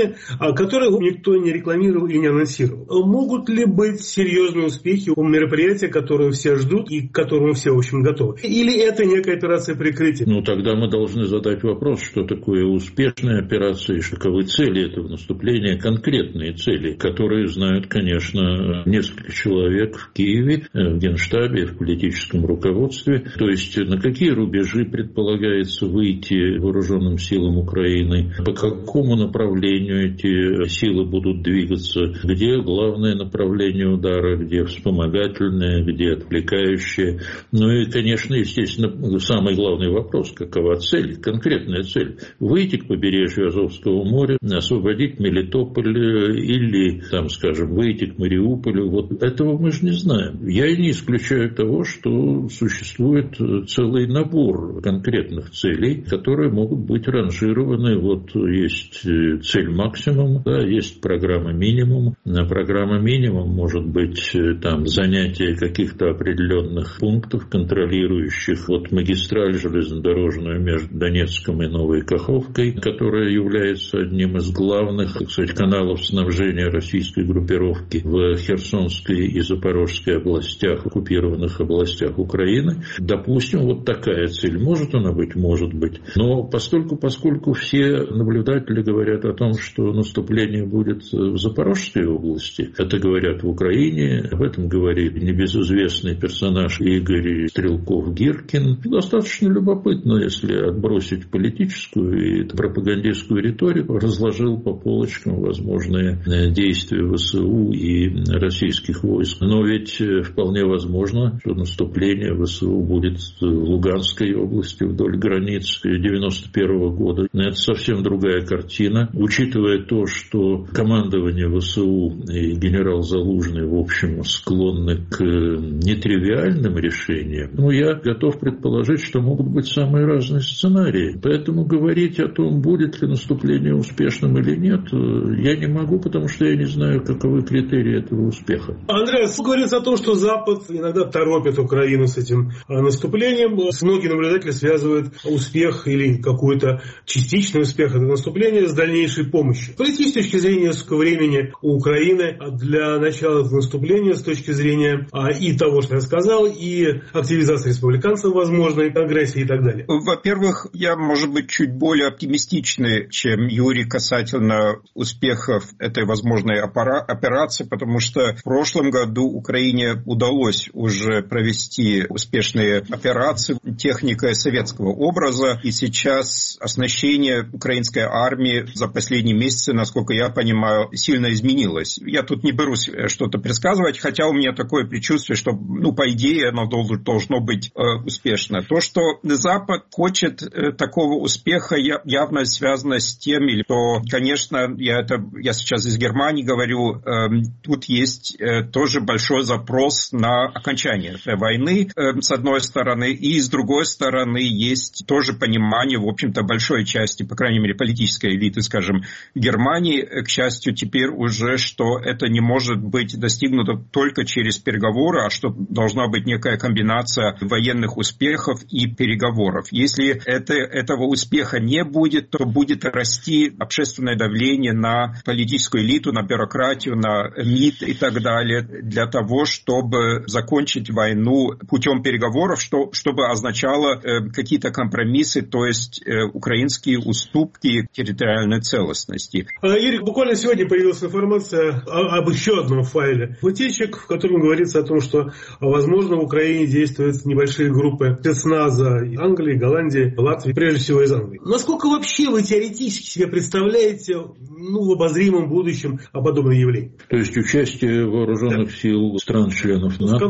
которые никто не рекламировал и не анонсировал. Могут ли быть серьезные успехи у мероприятия, которое все ждут и к которому все, в общем, готовы? Или это некая операция прикрытия? Тогда мы должны задать вопрос, что такое успешная операция и каковы цели этого наступления, конкретные цели, которые знают, конечно, несколько человек в Киеве, в Генштабе, в политическом руководстве. То есть на какие рубежи предполагается выйти вооруженным силам Украины, по какому направлению эти силы будут двигаться, где главное направление удара, где вспомогательное, где отвлекающее. И, конечно, естественно, самый главный вопрос, какова цель, конкретная цель. Выйти к побережью Азовского моря, освободить Мелитополь или, выйти к Мариуполю. Вот этого мы же не знаем. Я и не исключаю того, что существует целый набор конкретных целей, которые могут быть ранжированы. Вот есть цель максимум, есть программа минимум. Программа минимум может быть занятие каких-то определенных пунктов, контролирующих магистраль железнодорожную между Донецком и Новой Каховкой, которая является одним из главных, каналов снабжения российской группировки в Херсонской и Запорожской областях, оккупированных областях Украины. Допустим, такая цель. Может она быть? Может быть. Но поскольку все наблюдатели говорят о том, что наступление будет в Запорожской области, это говорят в Украине, об этом говорит небезызвестный персонаж Игорь Стрелков-Гиркин. Достаточно любопытно, если отбросить политическую и пропагандистскую риторику, разложил по полочкам возможные действия ВСУ и российских войск. Но ведь вполне возможно, что наступление ВСУ будет в Луганской области вдоль границ 1991 года. Это совсем другая картина. Учитывая то, что командование ВСУ и генерал Залужный, в общем, склонны к нетривиальным решениям, я готов предположить, что могут быть самые разные сценарии. Поэтому говорить о том, будет ли наступление успешным или нет, я не могу, потому что я не знаю, каковы критерии этого успеха. Андреас, говорится о том, что Запад иногда торопит Украину с этим наступлением. Многие наблюдатели связывают успех или какой-то частичный успех этого наступления с дальнейшей помощью. С политической точки зрения, сколько времени у Украины для начала этого наступления, с точки зрения и того, что я сказал, и активизации республиканцев, возможной агрессии и так далее? Во-первых, я, может быть, чуть более оптимистичный, чем Юрий, касательно успехов этой возможной операции, потому что в прошлом году Украине удалось уже провести успешные операции техникой советского образа, и сейчас оснащение украинской армии за последние месяцы, насколько я понимаю, сильно изменилось. Я тут не берусь что-то предсказывать, хотя у меня такое предчувствие, что, по идее, оно должно быть успешно. То, что Запад хочет такого успеха, явно связано с тем, что, конечно, я сейчас из Германии говорю, тут есть тоже большой запрос на окончание войны, с одной стороны, и с другой стороны есть тоже понимание, в общем-то, большой части, по крайней мере, политической элиты, скажем, Германии, к счастью, теперь уже, что это не может быть достигнуто только через переговоры, а что должна быть некая комбинация военных успехов и переговоров. Если этого успеха не будет, то будет расти общественное давление на политическую элиту, на бюрократию, на МИД и так далее, для того, чтобы закончить войну путем переговоров, чтобы означало какие-то компромиссы, то есть украинские уступки территориальной целостности. Юрий, буквально сегодня появилась информация об еще одном файле утечек, в котором говорится о том, что, возможно, в Украине действуют небольшие группы спецназа Англии, Голландии, Латвии, прежде всего из Англии. Насколько вообще вы теоретически себе представляете в обозримом будущем подобное явление? То есть участие вооруженных сил стран-членов НАТО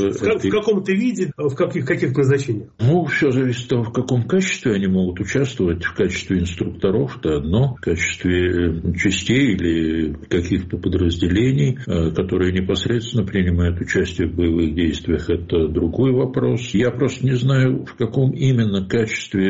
в каком-то виде, в каких назначениях? Все зависит от того, в каком качестве они могут участвовать. В качестве инструкторов – это одно, в качестве частей или каких-то подразделений, которые непосредственно принимают участие в боевых действиях, это другой вопрос. Я просто не знаю, в каком именно качестве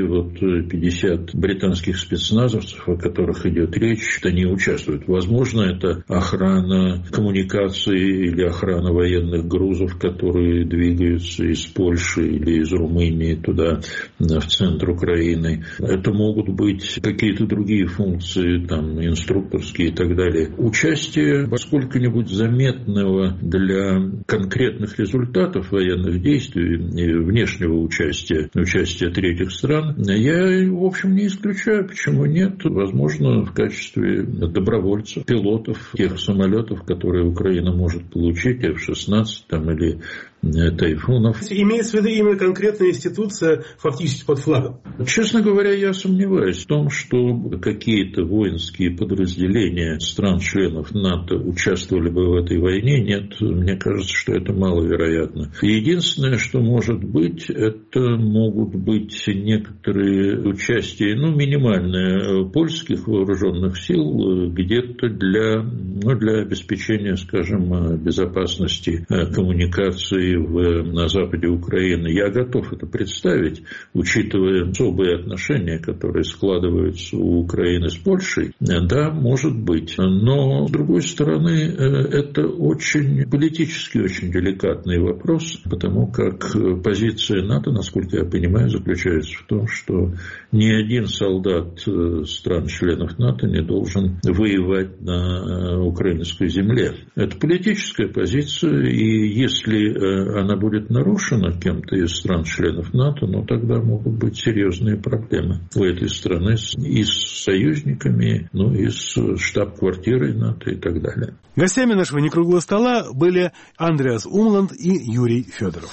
50 британских спецназовцев, о которых идет речь, они участвуют. Возможно, это охрана коммуникаций или охрана военных грузов, которые двигаются из Польши или из Румынии туда, в центр Украины. Это могут быть какие-то другие функции, инструкторские и так далее. Участие сколько-нибудь заметного для конкретных результатов военных действий, внешнего участия третьих стран, я, в общем, не исключаю. Почему нет? Возможно, в качестве добровольцев, пилотов тех самолетов, которые Украина может получить, F-16 там, или тайфунов. Имеется в виду именно конкретная институция, фактически под флагом? Честно говоря, я сомневаюсь в том, что какие-то воинские подразделения стран-членов НАТО участвовали бы в этой войне. Нет, мне кажется, что это маловероятно. Единственное, что может быть, это могут быть некоторые участия, минимальное, польских вооруженных сил где-то для обеспечения, скажем, безопасности коммуникации на западе Украины. Я готов это представить, учитывая особые отношения, которые складываются у Украины с Польшей. Да, может быть. Но, с другой стороны, это политически очень деликатный вопрос, потому как позиция НАТО, насколько я понимаю, заключается в том, что ни один солдат стран-членов НАТО не должен воевать на украинской земле. Это политическая позиция, и если она будет нарушена кем-то из стран-членов НАТО, тогда могут быть серьезные проблемы у этой страны и с союзниками, и с штаб-квартирой НАТО и так далее. Гостями нашего некруглого стола были Андреас Умланд и Юрий Федоров.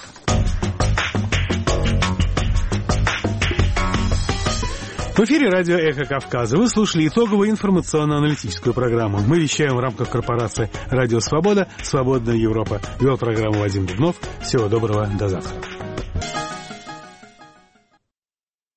В эфире радио «Эхо Кавказа». Вы слушали итоговую информационно-аналитическую программу. Мы вещаем в рамках корпорации «Радио Свобода», «Свободная Европа». Вел программу Вадим Дубнов. Всего доброго, до завтра.